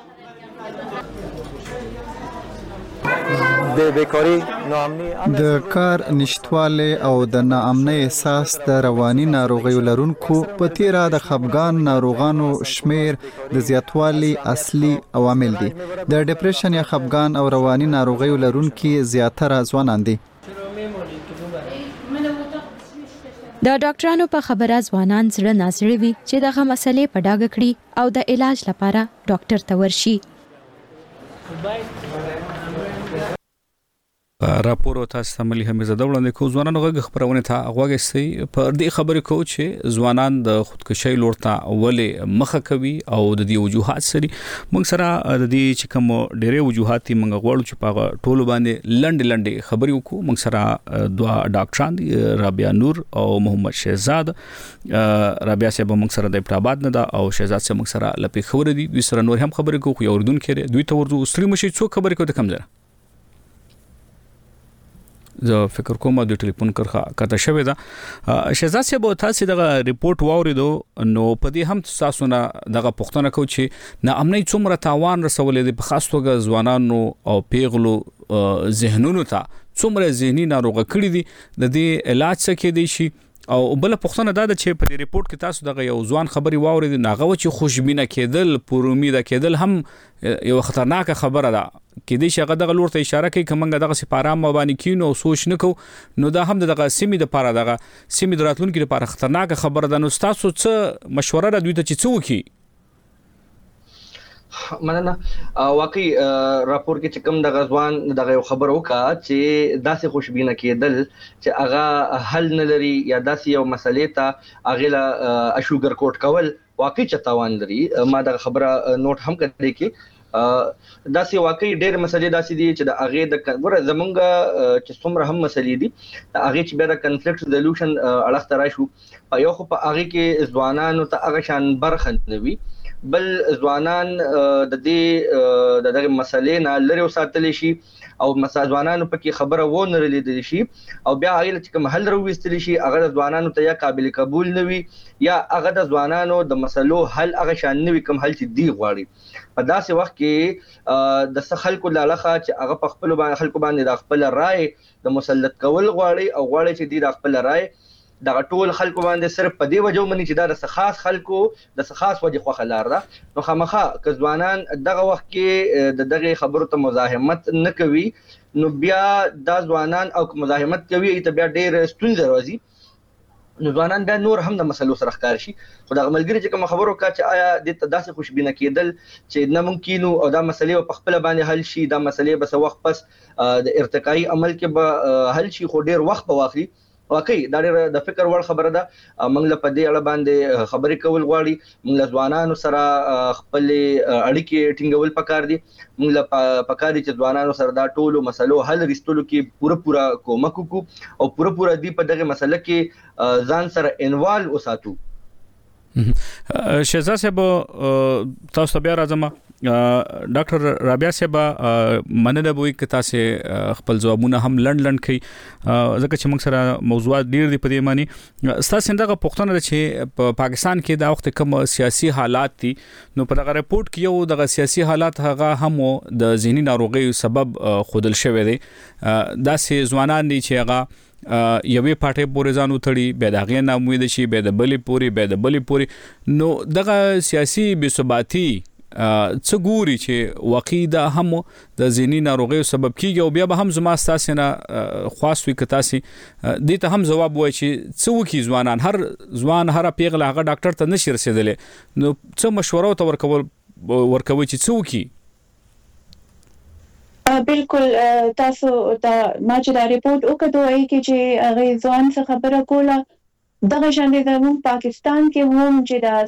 د کار نشټواله او د ناامنۍ احساس د رواني ناروغیو لرونکو په تیرا د خپګان ناروغانو شمیر د زیاتوالي اصلي عوامل دي. د ډیپریشن یا خپګان او رواني ناروغیو لرونکو زیاتره ځوانان دي. د ډاکټرانو په خبره ځوانان زړه نازړه وي چې دغه مسلې په ډاګه کړي او د علاج لپاره ډاکټر ته ورشي. راپور او تاسو ته ملي حمزه دولنه کو ځوانانو غږ خبرونه ته غوږستي پر دې خبرې کو چې ځوانان د خودکشي لورته ولې مخه کوي او د دې وجوهات سره موږ سره د دې چې کوم ډېرې وجوهات موږ غواړو چې په ټولو باندې لنډ لنډ خبرې وکړو. موږ سره دوا ډاکټران دي رابعه نور او محمد شهزاد. رابعه صاحب موږ سره د پټاباد نه ده او شهزاد صاحب موږ سره لپی خبرې دي. دوی سره نور هم خبرې کوو یو اردن کې دوی ته ورته ستري مشي څو خبرې کوي د کم ځای زه فکر کوم د ټلیفون کرخه کته شوې ده. شهزاد صاحب تاسو دغه ریپورت واوریدو نو په دې هم تاسو نه دغه پوښتنه کو چې نا امنۍ څومره تاوان رسولې د په خاص توګه ځوانانو او پیغلو ذهنونو ته څومره ذهني ناروغه کړې دي د دې علاج څه کې دي شي. او بل پوښتنه دا ده چې په دې ریپورت کې تاسو دغه یو ځوان خبري واورید ناغه چې خوشبینه کېدل پر امید کېدل هم یو خطرناک خبره ده کې دې شغه دغه لور ته اشاره کوي کومه دغه سپارام مبانی کینو او سوچ نکو نو دا هم دغه سیمې د پاره دغه سیمې دراتلونکو لپاره خطرناک خبره ده. نو تاسو څه مشوره را دوی ته چې څه وکي؟ مننه. واقعي راپور کې چې کوم د غزوان دغه خبر وکا چې داسې خوشبینه کېدل چې هغه حل نه لري یا داسې یو مسلې ته هغه لا اشوګر کوټ کول واقعي چتاوان لري. ما د خبره نوٹ هم کړی کې داسې واقعي ډېر مسلې داسې دي چې د هغه د ور زمونږ چې څومره هم مسلې دي هغه چې بیا د کنفلیکټ ریزولوشن اړه تر شو یو خو په هغه کې ځوانانو ته هغه شان برخه نوي بل ځوانان د دې د دغه مسلې نه لري وساتل شي او مساځوانانو پکې خبره و نه لیدل شي او بیا هغه چې کوم حل راوستل شي هغه ځوانانو ته یا قابل قبول نه وي یا هغه د ځوانانو د مسلو حل هغه شان نه وي کوم حل چې دی غواړي. په داسې وخت کې د خلکو لاله چې هغه په خپل باندې خلکو باندې د خپل رائے د مسلط کول غواړي او غواړي چې دی د خپل رائے دا ټول خلکو باندې صرف په دی وجو مني چې دا د خاص خلکو د خاص وجه خو خلار ده. نو خامخا که ځوانان دغه وخت کې د دغه خبرو ته مزاحمت نه کوي نو بیا دا ځوانان او مزاحمت کوي ته بیا ډېر ستونزې راځي. نو ځوانان بیا نور هم د مسلو سره ښکار شي. خو دا ملګری چې کوم خبرو کا چې آیا د داسې خوشبینه کېدل چې نه ممکن او دا مسلې په خپل باندې حل شي، دا مسلې بس وخت پس د ارتقایي عمل کې به حل شي، خو ډیر وخت به واخلي. واقعي دا ډېر د فکر وړ خبره ده. موږ له پدې اړه باندې خبرې کول غواړي. موږ له ځوانانو سره خپل اړیکې ټینګول پکار دي. موږ له پکار دي چې ځوانانو سره دا ټولو مسلو حل رښتولو کې پوره پوره کومک وکړو او پوره پوره دی په دغه مسله کې ځان سره انوالو وساتو. شهزاد صاحب تاسو بیا راځم. ډاکټر رابعه صاحب مننه به وي که تاسو خپل ځوابونه هم لند لند کړئ ځکه چې موږ سره موضوعات ډیر دي په دې معنی. تاسو دغه پوښتنه ده چې په پاکستان کې دا وخت کوم سیاسي حالات دي، نو په دغه رپورت کې یو دغه سیاسي حالات هغه هم د ذهني ناروغي سبب خودل شوی دی. دا سي ځوانان دي چې هغه یوې پټه پورې ځان وتړي، به دا غي نه امید شي، به د بلې پوري به د بلې پوري. نو دغه سیاسي بې ثباتی څه ګوري چې واقعي دا هم د ذهني ناروغي سبب کیږي او بیا به هم زما ستاسو نه خاص وي که تاسو دې ته هم جواب وایي چې څه وکي ځوانان، هر ځوان هر پیغله هغه ډاکټر ته نشي رسیدلې، نو څه مشوره ته ورکول ورکوي چې څه وکي؟ بالکل تاسو دا ما چې دا ریپورت وکړو کې چې هغه ځوان څخه خبره کوله دغه شان د پاکستان کې هم چې دا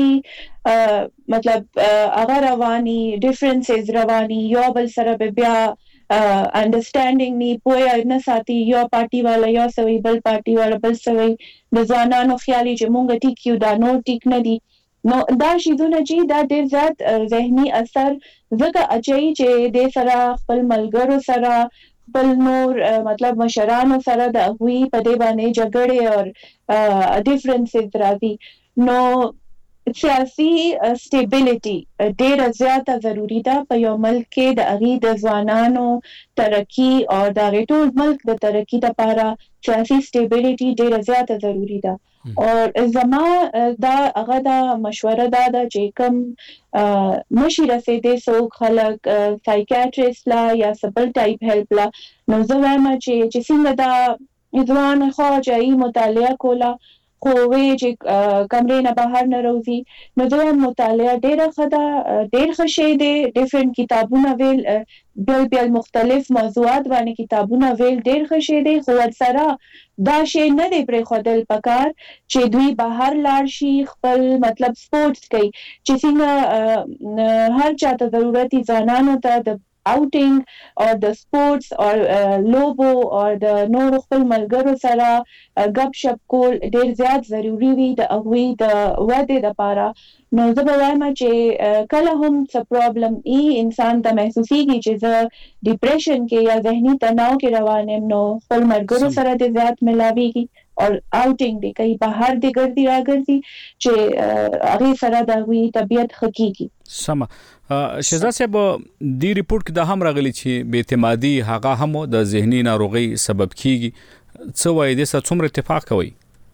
سیاسي مطلب هغه رواني ډیفرنسز رواني یو بل سره بیا انډرستانډینګ نی پوهه نه ساتي، یو پارټي والا یو سوي بل پارټي والا بل سوي، د ځوانانو خیالي چې مونږ ټیک یو دا نو ټیک نه دي. نو دا شیدونه چې دا ډیر زیات ذهني اثر زګه اچي چې د سره خپل ملګرو سره بل نور مطلب مشرانو سره د هوی په دی باندې جګړې او ډیفرنسز راځي. نو سیاسي سټیبিলিټي ډیره زیاته ضروری ده په یو ملک کې د اغي د ځوانانو ترقی او د ټول ملک د ترقی لپاره سیاسي سټیبিলিټي ډیره زیاته ضروری ده. او زما دا هغه دا مشوره دا ده چې کوم مشي رسیدې سو خلک سایکیاټریست لا یا سبل ټایپ هیلپ لا، نو زه وایم چې چې څنګه دا ځوان خو چې مطالعه کوله خو وی چې کمرې نه بهر نه روزي، نو دا مطالعه ډیره خدا ډیر خشي دي، ډیفرنٹ کتابونه ویل بل بل مختلف موضوعات باندې کتابونه ویل ډیر خشي دي، خو سره دا شی نه دی پرې خودل پکار چې دوی بهر لاړ شي خپل مطلب سپورتس کوي چې څنګه هر چاته ضرورتي ځانانو ته د اوټینګ او د سپورتس او لوبو او د نور خپل ملګرو سره غب شپ کول ډیر زیات ضروری وي د اوی د وده لپاره. نو زه به وایم چې کله هم څه پرابلم ای انسان ته محسوسيږي چې زه ډیپریشن کې یا ذهني تناو کې روان یم، نو خپل ملګرو سره د زیات ملاويږي او اوټینګ دی کوي بهر دی ګرځي راګرځي چې هغه سره د وی طبيعت حقيقي سم. شهزاد صاحب دی ریپورت کې دا هم راغلی چې بې اعتمادي هغه هم د ذهني ناروغي سبب کیږي. څه وایي د څه څومره اتفاق کوي؟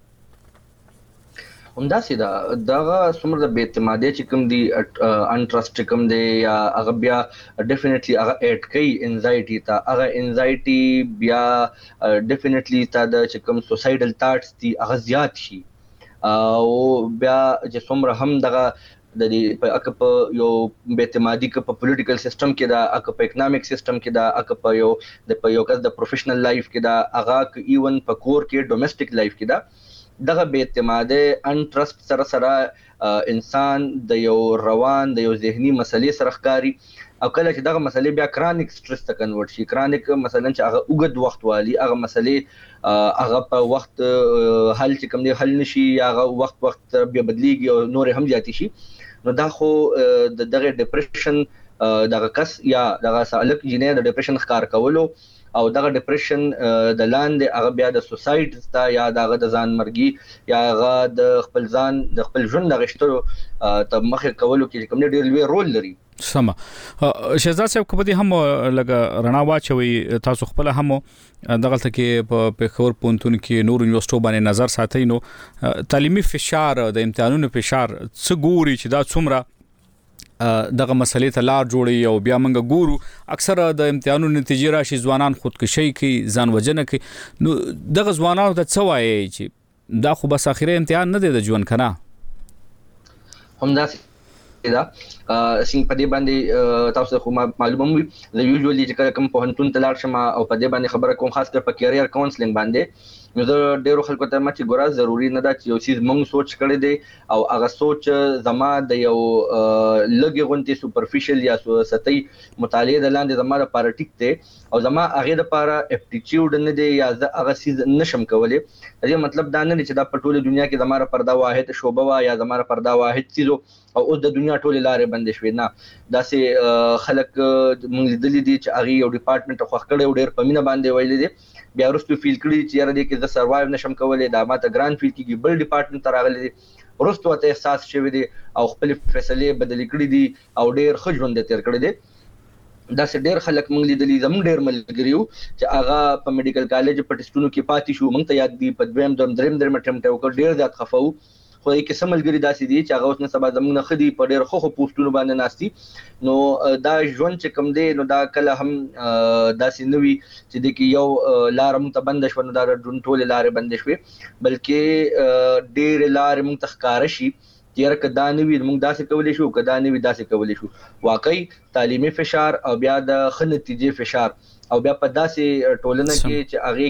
همدا سیدا داغه څومره د بې اعتمادي چې کوم دی انټرست کوم دی یا هغه بیا ډیفینیټلی هغه اډ کوي انزایټي ته، هغه انزایټي بیا ډیفینیټلی تا د چې کوم سوسایډل ثاټس دی هغه زیات شي او بیا چې څومره هم دغه د دې په اکپ یو بې اعتمادي ک په پولیټیکل سیستم کې دا اکپ اکونومیک سیستم کې دا اکپ یو د په یو کس د پروفیشنل لایف کې دا هغه ایون په کور کې ډومېسټک لایف کې دا دغه بې اعتمادي انټرست سره سره انسان د یو روان د یو ذهني مسلې سره ښکاری او کله چې دغه مسلې بیا کرانیک سټرس ته کنورټ شي، کرانیک مثلا چې هغه اوږد وخت والی هغه مسلې هغه په وخت حل چې کوم دی حل نشي یا هغه وخت وخت بیا بدلیږي او نور هم زیاتی شي، نو دا خو د دغه ډیپریشن دغه کس یا دغه سالک جنې د ډیپریشن ښکار کولو او دغه ډیپریشن د لاندې هغه بیا د سوسایټ ته یا دغه د ځان مرګي یا هغه د خپل ځان د خپل ژوند د غشتلو ته مخه کولو کې کوم ډیر لوی رول لري. سم. شهزاد صاحب کو به هم لګه رڼا واچوي تاسو خپل هم دغه کې په پېښور پونتون کې نور یونیورسيټو باندې نظر ساتي، نو تعلیمي فشار د امتحانونو فشار څه ګوري چې دا څومره دغه مسلې ته لار جوړي او بیا موږ ګورو اکثر د امتحانونو نتیجې راشي ځوانان خودکشي کوي ځان وژنه کوي، نو دغه ځوانانو ته څه وایي چې دا خو بس اخیری امتحان نه دی د ژوند کنه همدا دا څنګه په دې باندې تاسو خو معلومه وي د یوزولي چې کوم په هنتون تلار شمه او په دې باندې خبره کوم خاص کر په کیریئر کاونسلینګ باندې نو د ډیرو خلکو ته مچ ګورا ضروری نه ده چې یو چیز مونږ سوچ کړی دی او هغه سوچ زما د یو لګي غونټي سوپرفیشل یا سطحي مطالعه د لاندې زما لپاره ټیک دی او زما هغه لپاره اپټیټیوډ نه دی یا هغه چیز نشم کولای دا مطلب دا نه چې دا په ټوله دنیا کې زما لپاره دا واحد شوبه وا یا زما لپاره دا واحد چیز او د دنیا ټوله لارې بندې شوې نه دا سه خلک مونږ لیدلې دي چې هغه یو ډپارټمنټ خو خکړې ډېر پمینه باندې ویلې دي بیا ورستو فیل کړی چې یاره دې کې د سروایو نشم کولای دا ماته ګران فیل کیږي بل ډپارټمنټ ته راغلي دي ورستو ته احساس شوی دی او خپل فیصله بدل کړی دي او ډېر ښه ژوند تیر کړی دی دا سه ډېر خلک مونږ لیدلې زموږ ډېر ملګریو چې هغه په میډیکل کالج په ټیسټونو کې پاتې شو مونږ ته یاد دي په دویم دوم دریم دریم اټمپټ وکړ ډېر زیات خفاو خو یې کې سملګری داسې دي چې هغه اوس نه سبا زموږ نه خدي په ډېر خو خو پوسټونو باندې ناشتي نو دا ژوند چې کم دی نو دا کله هم داسې نوي چې د کې یو لار مونږ ته بند شو نو دا ډون ټول لارې بند شوي بلکې ډېر لارې مونږ ته ښکار شي یاره کدا نوی موږ داسې کولای شو کدا نوی داسې کولای شو واقعي تعلیمي فشار او بیا د ښه نتیجې فشار او بیا په داسې ټولنه کې چې هغه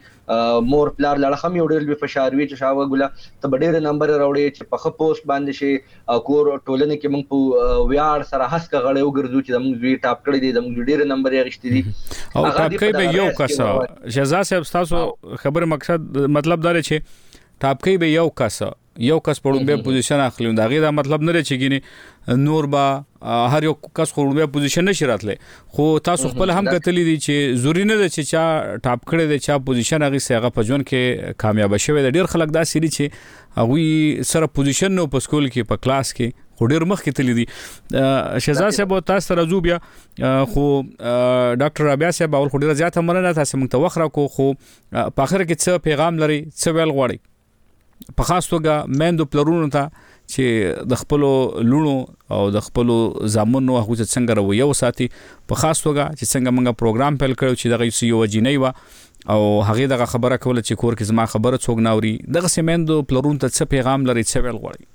کې مور پلار لړ هم یو ډېر لوی فشار وی چې شاوه ګوله ته ډېر نمبر راوړي چې په خپل پوسټ باندې شي او کور ټولنه کې موږ په ویار سره هڅه غړې وګرځو چې موږ وی ټاپ کړی دي موږ ډېر نمبر یې غشتي دي او ټاپ کوي به یو کس شهزاد صاحب تاسو خبر مقصد مطلب دا چې ټاپ کوي به یو کس یو کس په لومبه پوزیشن اخلي دا غي دا مطلب نه لري چې ګینه نور با هر یو کس په لومبه پوزیشن نشي راتله خو تاسو خپل هم کتلی دي چې ضروری نه ده چې چا ټاپ کړي دي چا پوزیشن هغه سیغه په ژوند کې کامیاب شوی ډیر خلک دا سړي چې هغه سره پوزیشن نو په سکول کې په کلاس کې خو ډیر مخ کې تللی دي شهزاد صاحب تاسو راځو بیا خو ډاکټر رابعه صاحب اول خو ډیر زیاته مننه تاسو موږ ته وخره کو خو په اخر کې څه پیغام لري څه ویل غواړي په خاص توګه مېندو پلرونو ته چې د خپل لونو او د خپل زامنو هغه څنګه رویه وساتي په خاص توګه چې څنګه موږ پروګرام پیل کړو چې دغه یو وجینې و او هغه دغه خبره کوله چې کور کې زما خبره څوک ناوري دغه سیمندو پلرونو ته څه پیغام لري څه ویل غواړي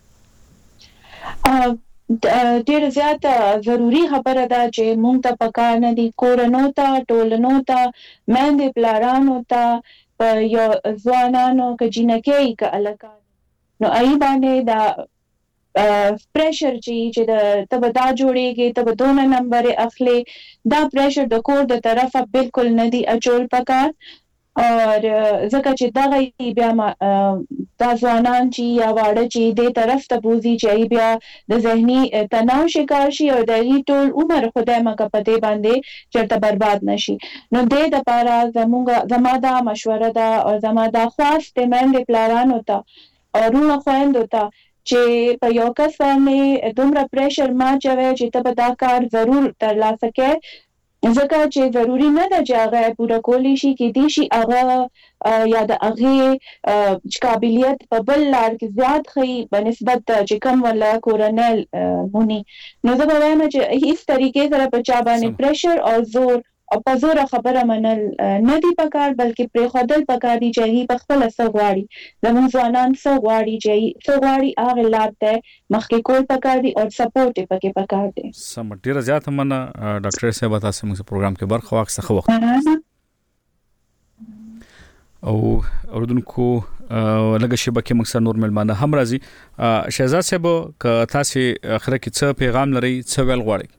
ډېر زیات ضروری خبره ده چې مونږ ته پکار نه دي کورونو ته ټولنو ته مېندې پلارانو ته یو ځوانانو کې جنکې کې الکان نو ای باندې دا پریشر چې د تب دا جوړيږي تب دون نمبر اخلي دا پریشر د کور د طرفه بالکل نه دی اچول پکار اور زکه چې دا بیا دا ځوانان چې یا واړه چې د طرف ته بوزي چې بیا د ذهني تناو شکار شي او د ټول عمر خدای مکه پته باندې چرته برباد نشي نو د د پاره زموږه زماده مشوره ده او زماده خاص تمند پلانان ہوتا او روح خويند ہوتا چې په یو کس باندې دومره پریشر ما چوي چې ته دا کار ضرور ترلاسه کې ځکه چې ضروری نه ده چې هغه پورا کولی شي کې دي شي هغه یا د هغه قابلیت په بل لار کې زیات خي بنسبت چې کم ولا کورنل مونی نو زه وایم چې هیڅ طریقې سره په چا باندې پریشر او زور او په زور خبره منل نه دی پکار بلکې پر خودل پکار دی چې په خپل سغواړي زموږ ځوانان سغواړي چې سغواړي هغه لاته مخکې کول پکار دی او سپورټ پکې پکار دی سم ډیر زیات مننه ډاکټر صاحب تاسو موږ پروګرام کې برخه واخیسته وخت او اوردونکو لږه شبکه مکسر نور ملمانه هم راځي شهزاد صاحب که تاسو اخره کې څه پیغام لري څه ویل غواړئ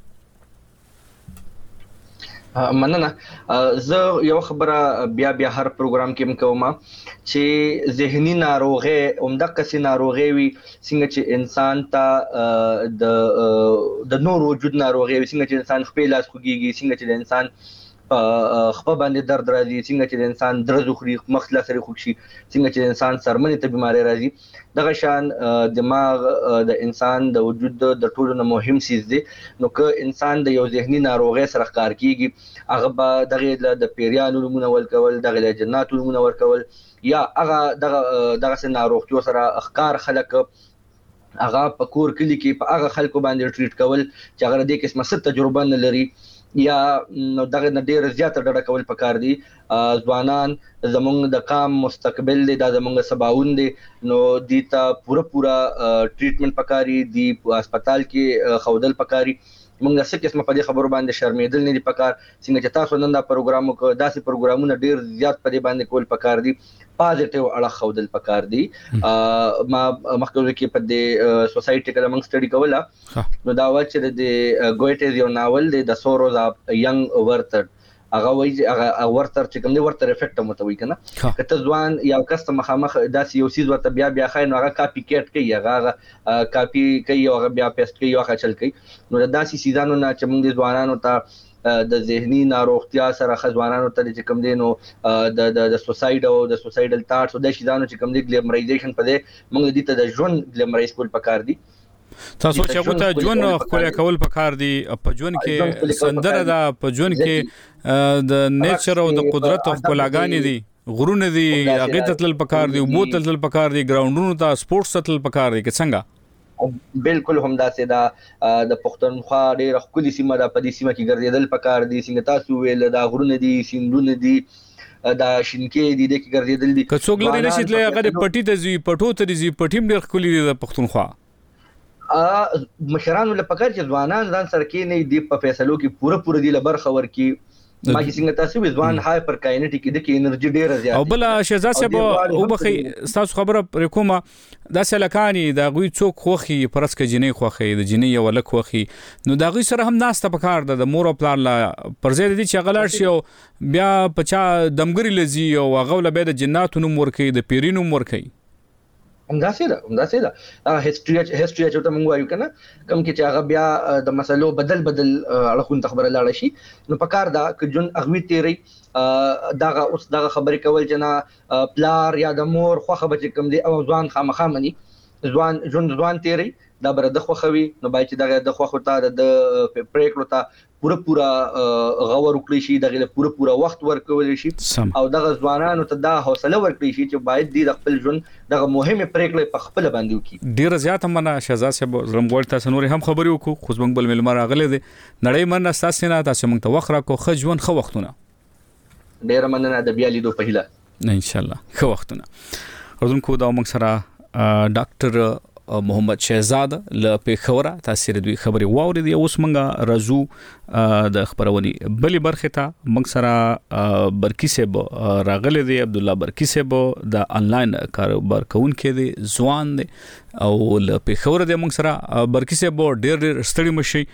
مننه زه یو خبره بیا بیا هر پروګرام کې کوم چې ذهني ناروغي عمده کسي ناروغي وي څنګه چې انسان ته د د نور وجود ناروغي وي څنګه چې انسان خپل لاس خوږيږي څنګه چې انسان خپل باندې درد راځي څنګه چې انسان درد خوري مخله سره خوشي څنګه چې انسان سرمنې ته بيماري راځي دغه شان دماغ د انسان د وجود د ټولو نه مهم سیز دی نو که انسان د یو ذهني ناروغي سره کار کوي هغه به دغه د پیریانو نمونه ول کول دغه د جناتو نمونه ور کول یا هغه دغه دغه ناروغتیو سره اخکار خلک هغه په کور کلی کې په هغه خلکو باندې ټریټ کول چې هغه د قسمه ست تجربه نه لري یا نو دغه ډیر زیات ډډه کول پکار دي. ځوانان زمونږ د قام مستقبل دی، دا زمونږ سباون دی، نو دیتا پوره پوره ټریټمنټ پکاري دی، هسپتال کې خودل پکاري. موږ څه قسمه په دې خبرو باندې شرمېدل نه دي پکار. څنګه چې تاسو نن دا پروګرام وکړ، داسې پروګرامونه ډیر زیات په دې باندې کول پکار دي، پازیټیو اړه خودل پکار دي. ما مخکې کې په دې سوسایټي کې موږ سټډي کوله، نو دا و چې د ګویټز یو ناول دی د سوروز اف ینګ ورتر، هغه وایي هغه ورتر چې کوم دی ورتر افیکټ متوي کنه، کته ځوان یو کس ته مخامخ داسې یو سیز ورته بیا بیا خاين هغه کاپی کیټ کوي، هغه کاپی کوي او هغه بیا پیسټ کوي او هغه چل کوي. نو داسې سیزانو نه چې موږ د ځوانانو ته د ذهني ناروغتیا سره خځوانانو ته چې کوم دي نو د د سوساید او د سوسایډل ټاټس او د شیدانو چې کوم دي ګلیمرایزیشن په دې موږ د دې ته د ژوند ګلیمرایز کول پکار دي. تاسو چې هغه ته ژوند خپل کول پکار دي، په ژوند کې سندره ده، په ژوند کې د نیچر او د قدرت او خپلګانی دي، غرونه دي، هغه ته تل پکار دي، بوتل تل پکار دي، ګراوندونو ته سپورتس تل پکار دي. که څنګه بالکل هم داسې دا د پښتونخوا ډېر خپل سیمه د پدې سیمه کې ګرځیدل پکار دي. څنګه تاسو ویل دا غرونه دي، سیندونه دي، دا شینکې دي د کې ګرځیدل دي. که څوک لري نشي تل هغه پټي ته زی پټو ته زی پټیم ډېر خپل دي د پښتونخوا. ا مشرانو لپاره پکار چې ځوانان ځان سره کې نه دی په فیصلو کې پوره پوره دی لبر خبر کې ما چې څنګه تاسو به ځوان هایپر کاینټیک د کې انرژي ډیره زیاته او بل شهزاد صاحب او بخي تاسو خبره پر کومه دا سلکانی دا غوي څوک خوخي پرسکه جنې خوخي د جنې یو لک خوخي، نو دا غوي سره هم ناسته پکار د مور او پلان لا پرځې دي چې غلار شي او بیا پچا دمګری لزی او غوله به د جناتو نوم ورکي د پیرینو ورکي. همداسې ده همداسې ده هیستوري هیستوري چې ته مونږ وایو کنه کوم کې چې هغه بیا د مسلو بدل بدل اړخونه خبره لاړ شي، نو پکار دا ک جون اغوي تیری داغه اوس داغه خبرې کول چې نه پلار یا د مور خوخه بچ کوم دی او ځوان خامخا مني ځوان جون ځوان تیری دا بر د خوخوي، نو بای چې دغه د خوخو ته د پریکړو ته پوره پوره غور وکړي شي، دغه پوره پوره وخت ورکول شي او دغه ځوانانو ته دا حوصله ورکړي شي چې باید د خپل ژوند دغه مهمه پریکړې په خپل باندې وکړي. ډیر زیات مننه شهزاد صاحب، زرم غوړ تاسو نور هم خبرې وکړو، خو زمنګ بل ملمر راغله دي نړۍ مننه تاسو نه تاسو موږ ته وخت راکو، خو ژوند خو وختونه ډیر مننه د بیا لیدو په هیله ان شاء الله خو وختونه. اردوونکو دا موږ سره ډاکټر محمد شهزاد له پیښوره تاسو دوی خبري واوري. اوس مونږه رازو د خبرونی بلی برخه ته مونږ سره برکی صاحب راغله دی، عبد الله برکی صاحب د انلاین کاروبار کوونکې دی، ځوان دی او له پیښوره دی. مونږ سره برکی صاحب ډېر ډېر ستړي مشي.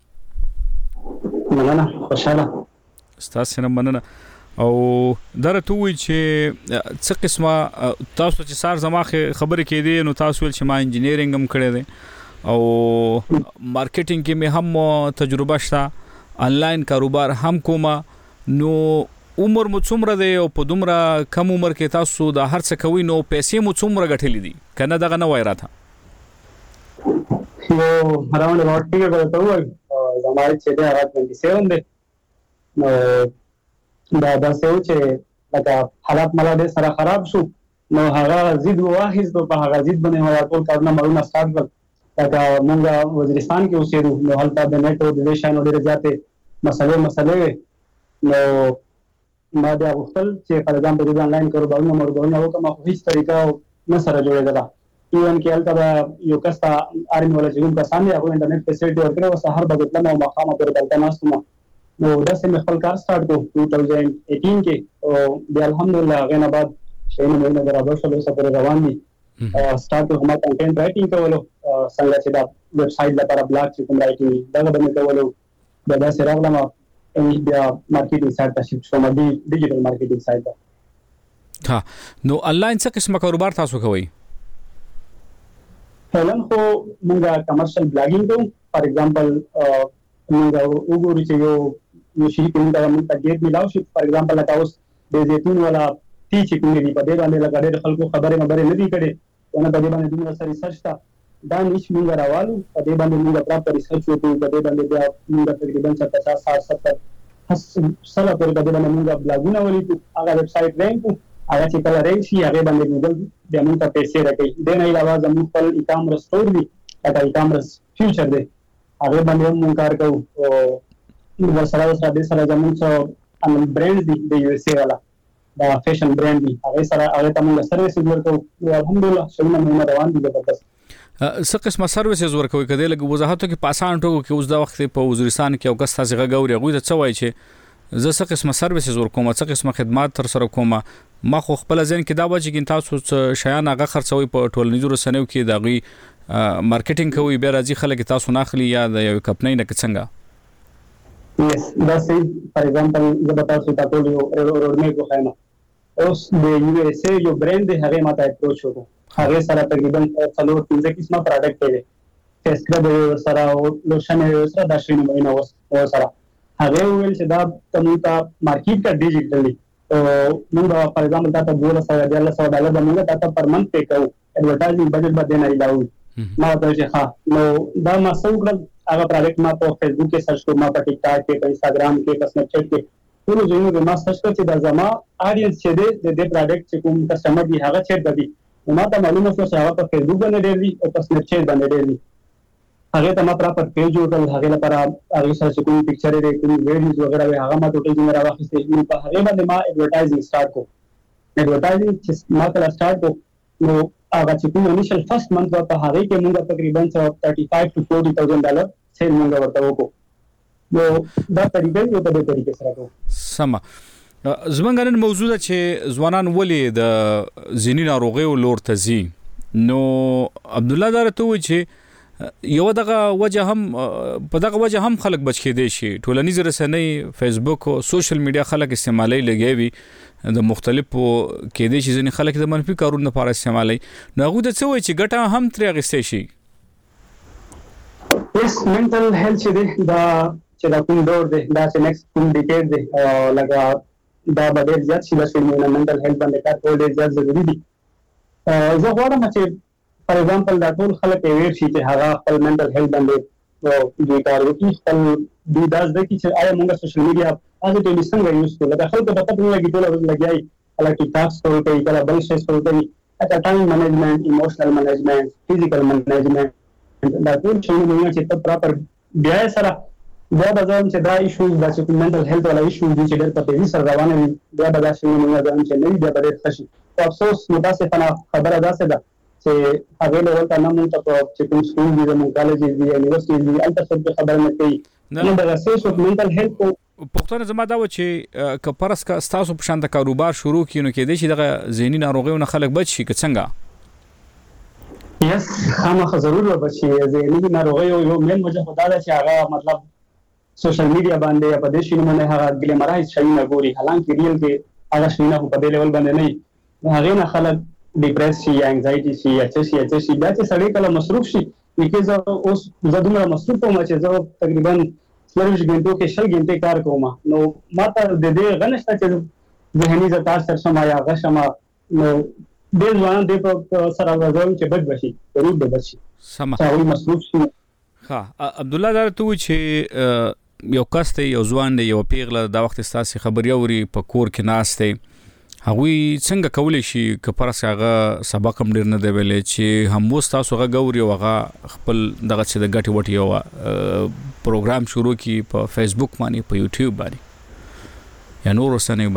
مننه، خوشاله تاسو نه مننه او درته وی چې څه قسمه تاسو چې سار زماخه خبرې کې دي، نو تاسو ول چې ما انجینیرینګ هم کړی دی او مارکیټینګ کې مې هم تجربه شته، انلاین کاروبار هم کومه. نو عمر مو څومره دی او په دومره کم عمر کې تاسو د هر څه کوي، نو پیسې مو څومره ګټلې دي کنه دغه نه وای راته؟ یو هراوند ورټیګه غوښته وای زمای چې دا هغه باندې سیون دی، نو دا د څه چې لکه حالات ملاده سره خراب شو، نو هغه زید واحد په هغه زید باندې هوا ټول کارونه مړونه سٹارټ کړ. لکه مونږ وزیرستان کې اوسېدو، نو هلته د نیټ او د شانو ډېر زیاتې مسلې مسلې نو ما دا غوښتل چې پر ځان په انلاین کاروبارونه مرګونه وکم، خو هیڅ طریقه نه سره جوړېدله. ایون کې هلته یو کس ته ارمي ولا چې کوم کسان یې هغه انټرنیټ فیسیلیټي ورکړه او سهار به تلم او مخامخ پر دلته ناستم. نو دا سم خپل کار سٹارټ کو two thousand eighteen کې او د الحمدلله غنه بعد شین مې برابر شو سره روان دي. سٹارټ کوم کنټینټ رائټینګ کولو، څنګه چې دا ویب سټ لپاره بلاګ چې کوم رائټینګ دا به کولو، دا د سره راغلم او بیا مارکیټینګ سایت ته شفټ شوم، دی ډیجیټل مارکیټینګ سایت ته. ها نو انلاین څه قسمه کاروبار تاسو کوئ؟ فعلا خو موږ کمرشل بلاګینګ کوو. فار ایگزامپل موږ وګورو چې یو یو شي کوم دا موږ ته ګیټ ملاو شي. فار ایگزامپل لکه اوس د زیتون ولا تی چې کوم دی په دې باندې لکه ډېر خلکو خبرې مبرې نه دي کړي، نو په دې باندې دومره سره ریسرچ تا دا نش موږ راوالو، په دې باندې موږ پراپر ریسرچ وکړو، په دې باندې بیا موږ تقریبا پچاس ساठ ستر سره پر په دې باندې موږ بلاګونه ولیکو، هغه ویب سټ رینک هغه چې کله رینک شي هغه باندې موږ د موږ ته پیسې راکړي. د نه علاوه زموږ خپل ای-کامرس سٹور دی، دا ای-کامرس فیوچر دی، هغه باندې موږ کار کوو. ورسره سره د سره زموږ څو ان برانډ دی د یو اس ای والا دا فیشن برانډ دی هغه سره هغه ته موږ سرویس ورکوو الحمدلله شغلونه موږ روان دي زبردست څه قسمه سرویسز ورکوي کله لګ وضاحت کې پاسان ټکو کې اوس دا وخت په وزیرستان کې او کس تاسو غوړي غوي ته څه وایي چې زه څه قسمه سرویسز ورکوم څه قسمه خدمات تر سره کوم ما خو خپل ځین کې دا وایي چې تاسو شیان هغه خرڅوي په ټولنیزو رسنیو کې دا غي مارکیټینګ کوي به راځي خلک تاسو ناخلي یا د یو کمپنۍ نه څنګه یس دا سي فار ایگزامپل زه به تاسو ته ټول یو روډ میپ وښایم اوس د یو اس ای یو برانډ دی هغه ماته اپروچ وکړو هغه سره تقریبا څلور پنځه قسمه پروډکټ دی فیس سکرب سره او لوشن سره دا شی نه و سره هغه ویل چې دا کومه مارکیټ کا ډیجیټلی او موږ فار ایگزامپل دا ته دوه سره ډالر سره ډالر باندې دا پر منث پے کوو ایڈورټایزینګ بجټ باندې نه علاوه ما ته چې ها نو دا ما څو کړل هغه پروډکټ ما په فیسبوک کې سرچ کوم ما په ټیک ټاک کې په انستګرام کې په سنیپ چیټ کې ټول ځینو کې ما سرچ کړ چې دا زما اډینس چې دی د دې پروډکټ چې کوم کسٹمر دی هغه چیرته دی ما ته معلومه شو چې هغه په فیسبوک باندې ډېر دی او په سنیپ چیټ باندې ډېر دی هغه ته ما پراپر پیج جوړل هغه لپاره هغه سره کوم پکچر دی کوم ویډیوز وغیرہ هغه ما ټول ځینې راوخیستې نو په هغه باندې ما ایڈورټایزینګ سٹارټ کو ایڈورټایزینګ چې ما کله سٹارټ کو نو هغه چې کوم انیشل فرست منث په هغه کې موږ تقریبا thirty-five to forty thousand ډالر سیل موږ ورته وکړو نو دا طریقې یو په دې طریقې سره کوو سم زمونږ نن موضوع ده چې ځوانان ولې د ځینی ناروغیو لور ته ځي نو عبد الله درته وایي چې یو دغه وجه هم په دغه وجه هم خلک بچ کېدي شي ټولنیز رسنۍ فیسبوک او سوشل میډیا خلک استعمالي لګوي د مختلفو کېدي شي ځینې خلک د منفي کارونو لپاره استعمالي نو هغه د څه وایي چې ګټه هم ترې اخیستې شي یس منټل هیلث دی دا چې دا کوم دور دی دا چې نیکسټ کوم ډیکیډ دی لکه دا به ډېر زیات شي چې موږ منټل هیلث باندې کار کول ډېر زیات ضروري دي زه غواړم چې فار ایگزامپل دا ټول خلک اویر شي چې هغه خپل منټل هیلث باندې دوی کار وکړي خپل دوی دا زده کړي چې آیا موږ سوشل میډیا پازیټیولی څنګه یوز کړو لکه خلکو ته پته نه لګي ټول ورځ لګیایي کله ټیک سکرول کوي کله بل شی سکرول کوي لکه ټایم مینجمنټ ایموشنل مینجمنټ فزیکل مینجمنټ دا ټول شی موږ چې ته پراپر بیا سره بیا به ځم چې دا ایشوز دا چې منټل هیلث والا ایشوز دي چې ډېر په تیزي سره روان دي بیا به دا شی موږ ځم چې نه بیا به ډېر ښه شي خو افسوس متاسفانه خبره داسې ده چې هغه له ولته نه مونږ ته چې کوم سکول دي زموږ کالج دي یونیورسيټي دي البته څه خبره نه کوي نو دا اساس او منټل هیلث پښتون زما دا و چې کپرس کا تاسو په شان د کاروبار شروع کینو کې دي چې دغه ذهني ناروغیونه خلک بچ شي که څنګه یس خامخا ضرور بچي ذهني ناروغي یو مین وجه خدا ده چې هغه مطلب سوشل میډیا باندې یا په دې شي باندې هغه ګلیمرایز شي نه ګوري حالانکه ریل کې هغه شي نه په دې لیول باندې نه هغه نه خلک ډیپریس شي یا انزایټي شي یا څه شي څه شي دا چې سړی کله مصروف شي نکي زه اوس زه دومره مصروف وم چې زه تقریبا څلوېښت غنټو کې شل غنټې کار کوم نو ماته د دې غنښت چې ذهني زتار سره شمه یا غشمه نو د ځوان د سره راځم چې بد بشي ضرور به بشي سم چې مصروف شي ها عبد الله درته و چې یو کس ته یو ځوان دی یو پیغله دا وخت ستاسو خبري اوري په کور کې ناشته هغوی څنګه کولی شي که پرس هغه سبق هم ډیر نه دی ویلې چې هم وس تاسو هغه ګوري او هغه خپل دغه چې د ګټي وټي یو پروګرام شروع کی په فیسبوک باندې په یوټیوب باندې یا نور رسنیو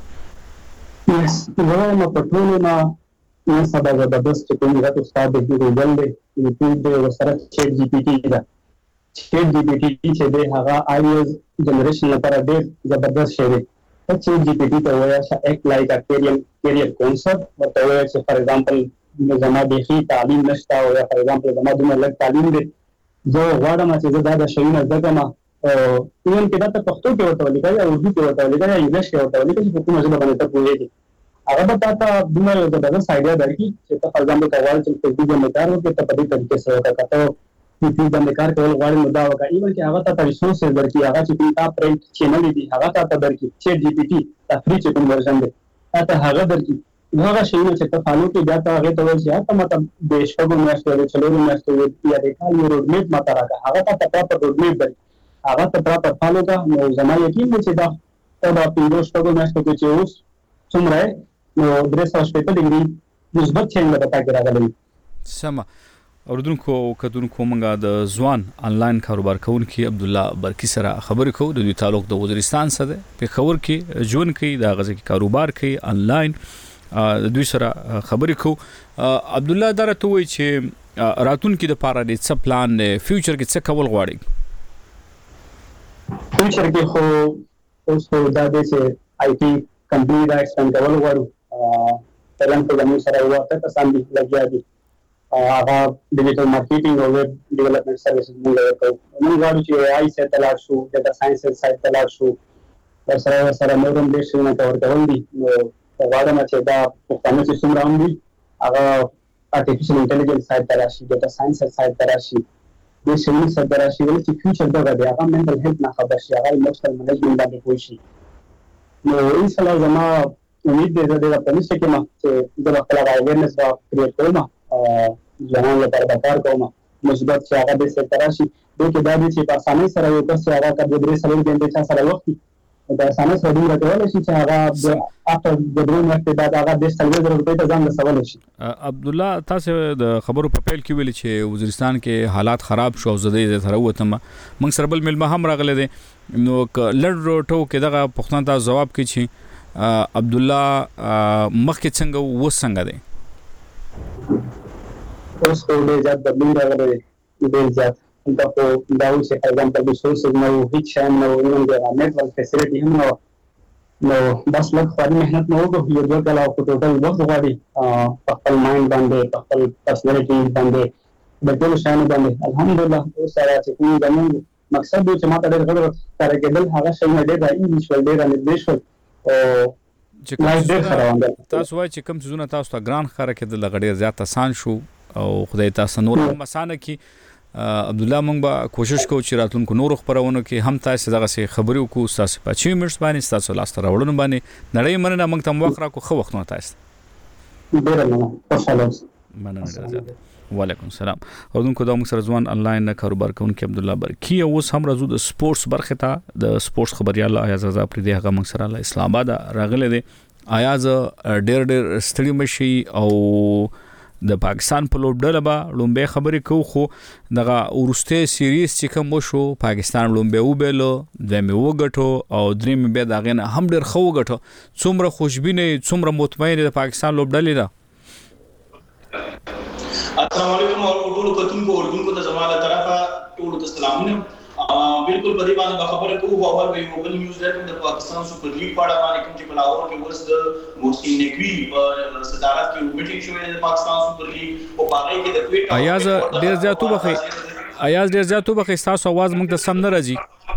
باندې یس زه په ټولو نه نه سبا زبردست کوم غټ استاد دی ګوګل دی یوټیوب دی ورسره چیټ جی پی ټي دا چیټ جی پی ټي چې دی هغه آیز جنریشن لپاره ډیر زبردست شی دی چیټ جی پی ټي ته وایي چې ایک لایک ا کیریئر کیریئر کانسپټ ورته وایي چې فار ایگزامپل زما د خي تعلیم نشته او فار ایگزامپل زما د ملک تعلیم دی زه غواړم چې دا د شیونه زده ما ایون کې دا ته پښتو کې ورته ولیکای او اردو کې ورته ولیکای یا انګلیش کې ورته ولیکای چې کومه ژبه باندې ته پوهیږي هغه به تاسو دمر د دغه سایډیا درکې چې ته فار ایگزامپل کول چې په دې باندې کار وکړي ته په دې طریقې سره وکړه په دې باندې کار کول غواړي نو دا وکړه ایون کې هغه ته ریسورس درکې هغه چې کوم تا پرنٹ چینل دي هغه ته درکې چیټ جی پی ټي تفری چې کوم ورژن دی ته هغه درکې هغه شیونه چې ته فالو کې بیا ته هغه ته وایي چې ته مطلب د شپږو میاشتو د څلورو میاشتو یا د کال یو روډ میپ ماته راکړه هغه ته پراپر روډ میپ درکې هغه ته پراپر فالو کا نو زما یقین دی چې دا دا په شپږو میاشتو کې چې اوس څومره نو درې سوه شپږ ډیګري مثبت چینج به تاسو راغلی سم اوردونکو کډونکو مونږه د ځوان انلاین کاروبار کوونکی عبد الله برکی سره خبرې کوو. د دوی تعلق د وزیرستان سره په خبر کې ژوند کوي د غزه کې کاروبار کوي انلاین د دوی سره خبرې کوو. عبد الله درته وایي چې راتون کې د پاره د څه پلان دی فیوچر کې څه کول غواړي؟ فیوچر کې خو اوس په دا د چې آی ټي کمپنی دا ایکسپاند کول غواړو. پرون په زموږ سره یو څه کسان دي لګیا دي هغه ډیجیټل مارکیټینګ او ویب ډیولپمنٹ سروسز موږ ورکوو. موږ غواړو چې آی سره تلاړ شو ډیټا ساينس سره تلاړ شو تر سره سره نور هم ډېر څه نه کور کول دي. نو غواړم چې دا پښتانه چې څومره هم دي هغه artificial intelligence side تراشي data science side تراشي د شنو سره تراشي ولې چې فیوچر دا دی هغه mental health نه خبر شي هغه emotional management باندې کوی شي. نو ان شاء الله زما امید دی چې په نشه کې ما چې د خپل awareness دا کریټ کوم ځوانان لپاره د کار کوم مثبت چې هغه د سره تراشي د کې دا دي چې په اسانۍ سره یو کس هغه کډ درې سره د چا سره وخت دا اسانه سره دومره کولای شي چې هغه افتر د درو وخت بعد هغه د څلور روپۍ ته ځان رسول شي. عبد الله تاسو د خبرو په پیل کې ویل چې وزیرستان کې حالات خراب شو او زده سره وته موږ سره بل ملما هم راغله دي. نو لړ روټو کې دغه پښتون ته جواب کې چې عبد الله مخکې څنګه و څنګه دی اوس په دې ځات بدلون راغلی دی ډېر ځات دا په دا و چې په ځان په ریسورسز نو هیڅ شان نو نو د نتورک فیسیلیټي هم نو نو بس لږ خوري مهنت نو وکړو یو ډول کلا په ټوټل وخت غواړي په خپل مایند باندې په خپل پرسنالټي باندې د ټول شان باندې الحمدلله اوس سره چې کوم زموږ مقصد و چې ما ته ډېر غوړ سره کېدل هغه شی نه ډېر انګلیش ول ډېر نه دیش ول او تاسو وایي چې کوم څه تاسو ته ګران خره کېدل غډیر زیات آسان شو او خدای تاسو نور هم آسان کی. عبد الله مونږ به کوشش کوو چې راتلونکو نور خبرونه کې هم تاسو دغه څه خبرې وکړو تاسو په چی منټس باندې تاسو لاس ته راوړل باندې نړۍ مننه مونږ ته وخت راکو خو وخت نو تاسو ډیر مننه خوشاله مننه. وعلیکم السلام. اردوونکو دا موږ سره ځوان انلاین کاروبار کوونکی عبد الله برکی اوس هم راځو د سپورتس برخه ته د سپورتس خبريال ایاز رضا پر دې هغه موږ سره اسلام آباد راغله دي. ایاز ډیر ډیر ستړي مشي او د پاکستان په لوبډله به لومبه خبرې کوو خو دغه ورسته سیریز چې کوم شو پاکستان لومبه وبېلو د مې وګټو او دریم به دغه نه هم ډېر خو وګټو. څومره خوشبینه څومره مطمئن د پاکستان لوبډلې ده؟ السلام علیکم او ټول کتونکو اردوونکو ته زموږه طرفه ټول ته سلامونه. بالکل په دې باندې خبره کوو او اول به موبایل نیوز لرم د پاکستان سپر لیګ په اړه باندې کوم چې په لاهور کې ورس د محسن نقوی په صدارت کې میټینګ شوې د پاکستان سپر لیګ او باغې کې د کویټ ایاز ډیر زیاتو بخي ایاز ډیر زیاتو بخي تاسو आवाज موږ ته سم نه راځي.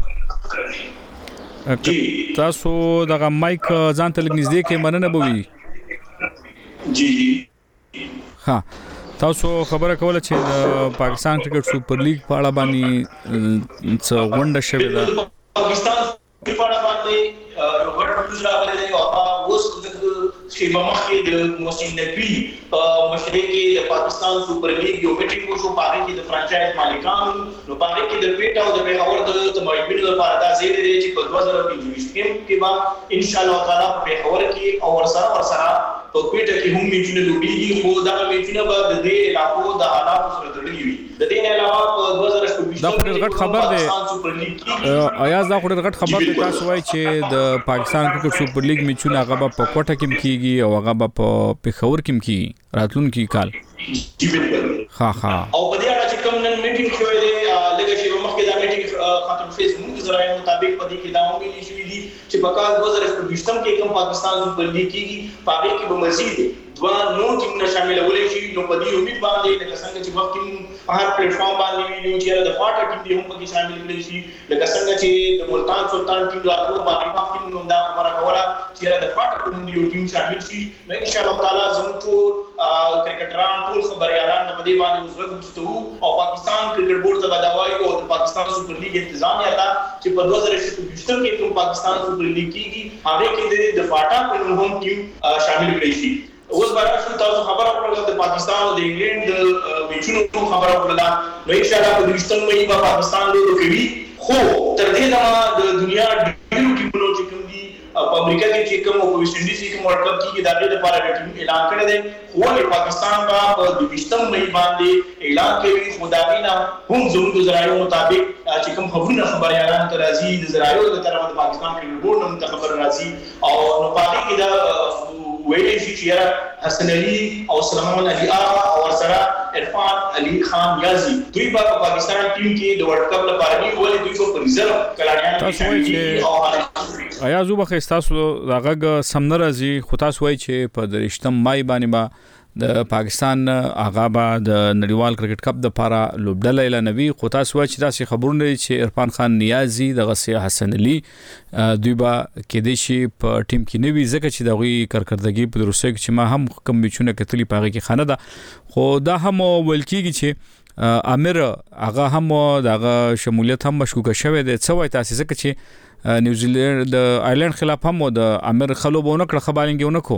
تاسو دغه مایک ځان ته لګنځدې کې مننه بوي. جی جی ها تاسو خبره کوله چې د پاکستان کرکټ سپر لیګ په اړه باندې څه غونډه شوې ده. پاکستان په اړه باندې روبرټ پوزرا باندې او اوس د شیما مخکې د محسن نقوی په مشرۍ کې د پاکستان سپر لیګ یو میټینګ وشو په هغه کې د فرانچایز مالکانو نو په هغه کې د کویټ او د پیښور د تمایبینو لپاره دا زیری دی چې په دوه زره پنځه کې به ان شاء الله تعالی په پیښور کې او ورسره ورسره په کویټه کې هم میچونه لوبېږي خو دا میچونه به د دې علاقو د حالاتو سره تړلي وي. د دې نه علاوه په دوه زره شپږ دا ډېر غټ خبر دی ایاز دا ډېر غټ خبر دی. تاسو وایي چې د پاکستان کرکټ سپر لیګ میچونه هغه په کوټه کې کیږي او هغه په پیښور کې کیږي راتلونکي کال. جی بالکل ها ها او په دې اړه چې کوم نن میټینګ شوې ده لکه چې مخکې دا میټینګ خاطر فیسبوک ذرایع مطابق په دې کې دا هم ویلي شوې دي چې په کال دوه زره شپږ کې کوم پاکستان سپر لیګ کیږي په هغه کې به مزید دوه نور ټیمونه شاملول شي. نو په دې امید باندې لکه څنګه چې مخکې په هر پلیټ فارم باندې ویلو چې د فاټا ټیم دې هم پکې شامل کړي شي لکه څنګه چې د ملتان سلطان ټیم راغلو باندې مخکې نو دا خبره کوله چې د فاټا ټیم دې ټیم شامل شي. نو ان شاء الله تعالی زموږ ټول کرکټران ټول خبريالان په دې باندې وزرګ مستو او پاکستان کرکټ بورډ ته بداوي او د پاکستان سپر لیګ انتظامیه ته چې په دوه زره شپږ کې کوم پاکستان سپر لیګ کیږي هغه کې د فاټا په نوم ټیم شامل کړي شي. اوس برابر شو تاسو خبره کړل د پاکستان او د انګلند د میچونو خبره کړل نو ان شاء الله په دې مې په پاکستان لوبه کوي خو تر دې دمه د دنیا ډیرو ټیمونو چې کوم دي په امریکا کې چې کوم په ویسټ انډیز کې کوم ورلد کپ کېږي دا غي لپاره د ټیم اعلان کړی دی خو پاکستان په د ویشتم مې باندې اعلان کوي خداینا هم زموږ د زراعي مطابق چې کوم خبرونه خبريالان ته راځي د زراعي د طرفه د پاکستان کې ورور نوم ته خبر راځي او نو پاتې کې دا ویلې شي چې حسن علي او سلمان علي آغا او سره عرفان علي خان یازي دوی په پاکستان ټیم کې د ورلد کپ لپاره نه ولې دوی په ریزرو کلاریان تاسو وایي آیا زو بخې تاسو دغه سم ناراضي خو تاسو وایي چې په درشتم مای باندې با د پاکستان هغه با د نړیوال کرکټ کپ د لپاره لوبډله اعلانوي خو تاسو وایي چې تاسو خبرونه چې عرفان خان نیازي دغه سي حسن علي دوی با کې د شي په ټیم کې نوي ځکه چې دغه کارکردګي په روسي کې چې ما هم کم میچونه کتلی پاغه کې خانه ده خو دا هم ولکیږي چې امیر هغه هم دغه شمولیت هم مشکوک شوی دی څه وایي تاسو ځکه چې نیوزیلند د آیلند خلاف هم د امیر خلوبونه کړه خبرینګونه کو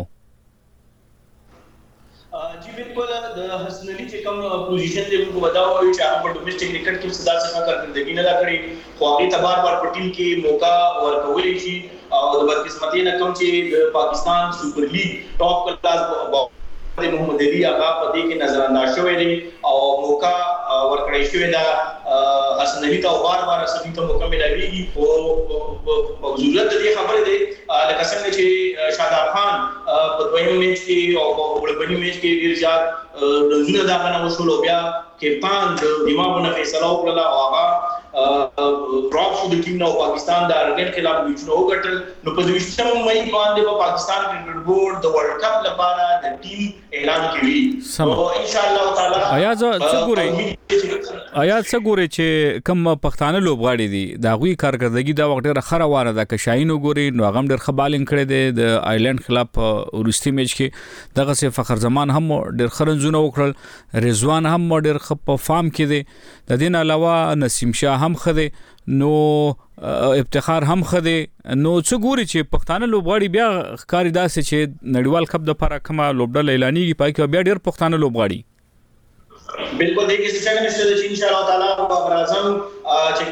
جی بالکل د حسن علي چې کوم پوزیشن دی موږ وداو چې هغه په ډومېسټک کرکټ کې صدا څخه کارکردګي نه کړې خو هغه تبار بار په ټیم کې موقع ورکولې شي او د بدقسمتۍ نه کوم چې د پاکستان سپر لیګ ټاپ کلاس محمد علي هغه په دې کې نظر انداز شوی دی او موقع ورکړی شوی دا حسن علي ته بار بار سړي ته موقع ملایوي او ضرورت دې خبره دی لکه څنګه چې شاداب خان په دویم میچ کې او په وړبني میچ کې ډیر زیات رنونه دا غنه وشول او بیا کپتان د دماغونو فیصله وکړه او هغه ډراپ شو د ټیم نو پاکستان د ارګن خلاف میچونه وګټل نو په دویشتم مې باندې په پاکستان کرکټ بورډ د ورلد کپ لپاره د ټیم اعلان کړي او ان شاء الله تعالی آیا څه ګوري آیا څه ګوري چې کوم پښتانه لوبغاړي دي دا غوي کارکردګي دا وخت ډیره خره واره ده که شاهین وګوري نو هغه ډیر خبالین کړي دي د آیلند خلاف ورستي میچ کې دغه سي فخر زمان هم ډیر خرنزونه وکړل رضوان هم ډیر خپ فارم کې دي د دین علاوه نسیم شاه هم خده نو افتخار هم خده نو څه ګوري چې پښتانه لوبغاړي بیا ښکاری داسې چې نړیوال کپ د لپاره کومه لوبډله اعلانېږي پای کې بیا ډیر پښتانه لوبغاړي بالکل دغه څه څنګه نشته چې ان شاء الله تعالی بابر اعظم چې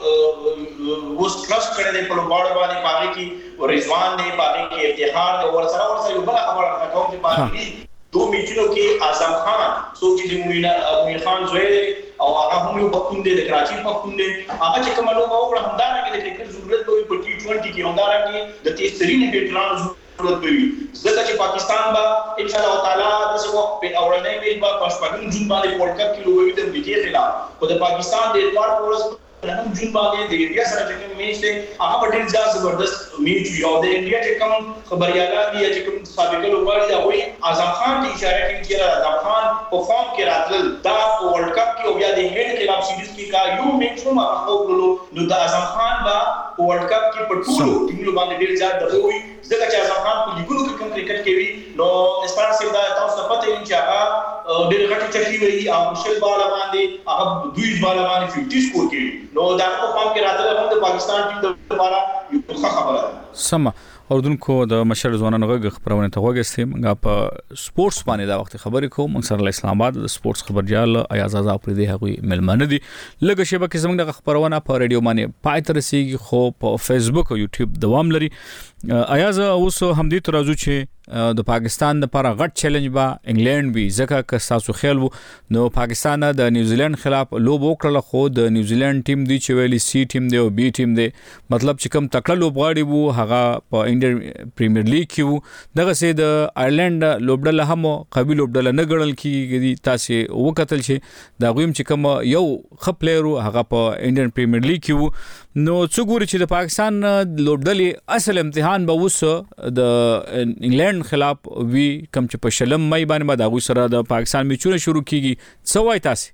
کوم وست کلاس کړي د په لوبغاړو باندې پاره کې رضوان نه پاره کې افتخار او ورسره ورسره یو بل خبره کوم چې پاره دو میچونو کې اعظم خان څوک چې موینا موین خان زوی او هغه هم یو پښتون دی د کراچي پښتون دی هغه چې کوم لوګو او همدارنګه د کرکټ ضرورت وي په ټي ټوئنټي کې همدارنګه د تیسرینې ویټرانو ضرورت وي ځکه چې پاکستان با ان شاء الله تعالی د څه وخت په اورنۍ ویل با پښتون جون باندې ورلد کپ کې لوبوي د امریکای خلاف خو د پاکستان د اتوار پورس نن جون باندې د انډیا سره چې کوم میچ دی هغه په ډیر ځای زبردست میچ یو د انډیا چې کوم خبريالان دي چې کوم سابقه لوبغاړي دا وایي اعظم خان ته اشاره کوي چې اعظم خان په فارم کې راتل دا ورلد کپ کې او بیا د انګلند خلاف سیریز کې کا یو میچ هم هغه وکړلو نو د اعظم خان با ورلد کپ کې په ټولو ټیمونو باندې ډیر ځای دغوي ځکه چې اعظم خان په لیګونو کې کوم کرکټ کوي نو اسپان سیدا تاسو ته پته وي چې هغه ډیر غټي چکی وي او مشل بال باندې هغه دوی بال باندې پنځه سکور کوي نو دا په فارم کې راځي هم د پاکستان ټیم لپاره یو ښه خبره ده سم اوردونکو د مشر ځوانانو غږ خبرونه ته وګورئ موږ په سپورتس باندې دا وخت خبرې کوو موږ سره اسلام آباد د سپورتس خبرجال ایاز آزاد پر دې هغوی ملمنه دي لږه شبکه زموږ د خبرونه په رادیو باندې پای تر رسیدي خو په فیسبوک او یوټیوب دوام لري ایاز اوس هم دې ترازو چې د پاکستان لپاره غټ چیلنج با انګلند وی ځکه که تاسو خیال وو نو پاکستان د نیوزیلند خلاف لوب وکړل خو د نیوزیلند ټیم دی چې ویلي سی ټیم دی او بی ټیم دی مطلب چې کوم تکړه لوبغاړي وو هغه په انډین پریمیر لیګ کې وو دغه سي د آیرلند لوبډله هم قوي لوبډله نه ګڼل کیږي تاسو وکتل چې دا غویم چې کوم یو خپلېرو هغه په انډین پریمیر لیګ کې وو نو څو ګوري چې د پاکستان لوبډلې اصل امتحان به وسه د انګلند خلاف وی کم چې په شلم مې باندې ما دا غو سره د پاکستان میچونه شروع کیږي څه وای تاسو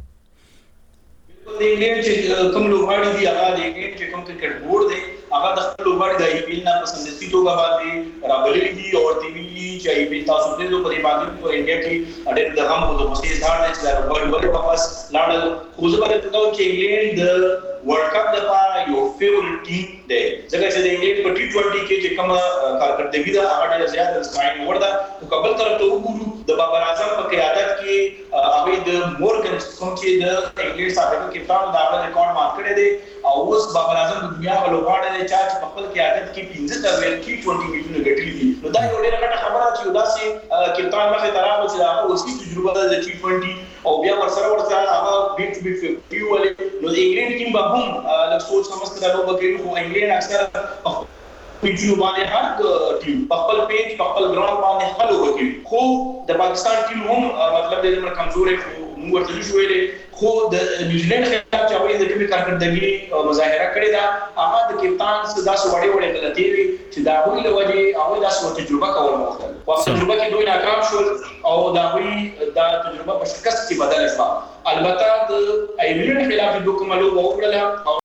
د انګلند چې کوم لوبغاړي دي هغه د انګلند چې کوم کرکټ بورډ دی هغه د خپل لوبغاړي د ای پی ایل نه پسندستی توګه باندې راغلي دي او ټي وی چې ای پی ایل تاسو ته په دې باندې په انډیا کې اډر د هم د مسیح ځار نه چې دا لوبغاړي ورته واپس لاړل خو زه به ته چې انګلند د ورلد کپ لپاره یو فیورټ ټیم دی ځکه چې د انګلند په ټي ټوئنټي کې چې کوم کارکردګي ده هغه ډېر زیات سپاین ورده او قبل طرف ته وګورو د بابر اعظم په قیادت کې هغه د مورګن کوم چې د انګلیس سابق کپتان دا په ریکارډ مات کړی دی او اوس بابر اعظم د دنیا په لوبغاړي دی چې په خپل قیادت کې پنځه تر ټي ټوئنټي میچونه ګټلي دي نو دا یو ډېر غټه خبره چې داسې کپتان مخې ته راغلی چې هغه اوسې تجربه ده د ټي ټوئنټي او بیا ورسره ورسره هغه بیټ ټو بیټ ففټي ولې نو د انګلند ټیم به هم د سوچ سمجھ کړه لوبه کوي خو انګلند اکثر پیچو باندې هر ټیم په خپل پیچ په خپل ګراوند باندې خپل وکړي خو د پاکستان ټیم هم مطلب د دې کمزوري موږ ورته شوې خو د نیوزیلند خلاف چې هغه د ټیم کارکړدګي مظاهره کړې ده هغه د کپتان څخه داسې وړې وړې غلطۍ وي چې دا وی له وجې هغه داسې تجربه کول مختل او تجربه کې دوی ناکام شول او دا وی دا تجربه په شکست کې بدل شوه البته د ایرلند خلاف د کوملو وکړه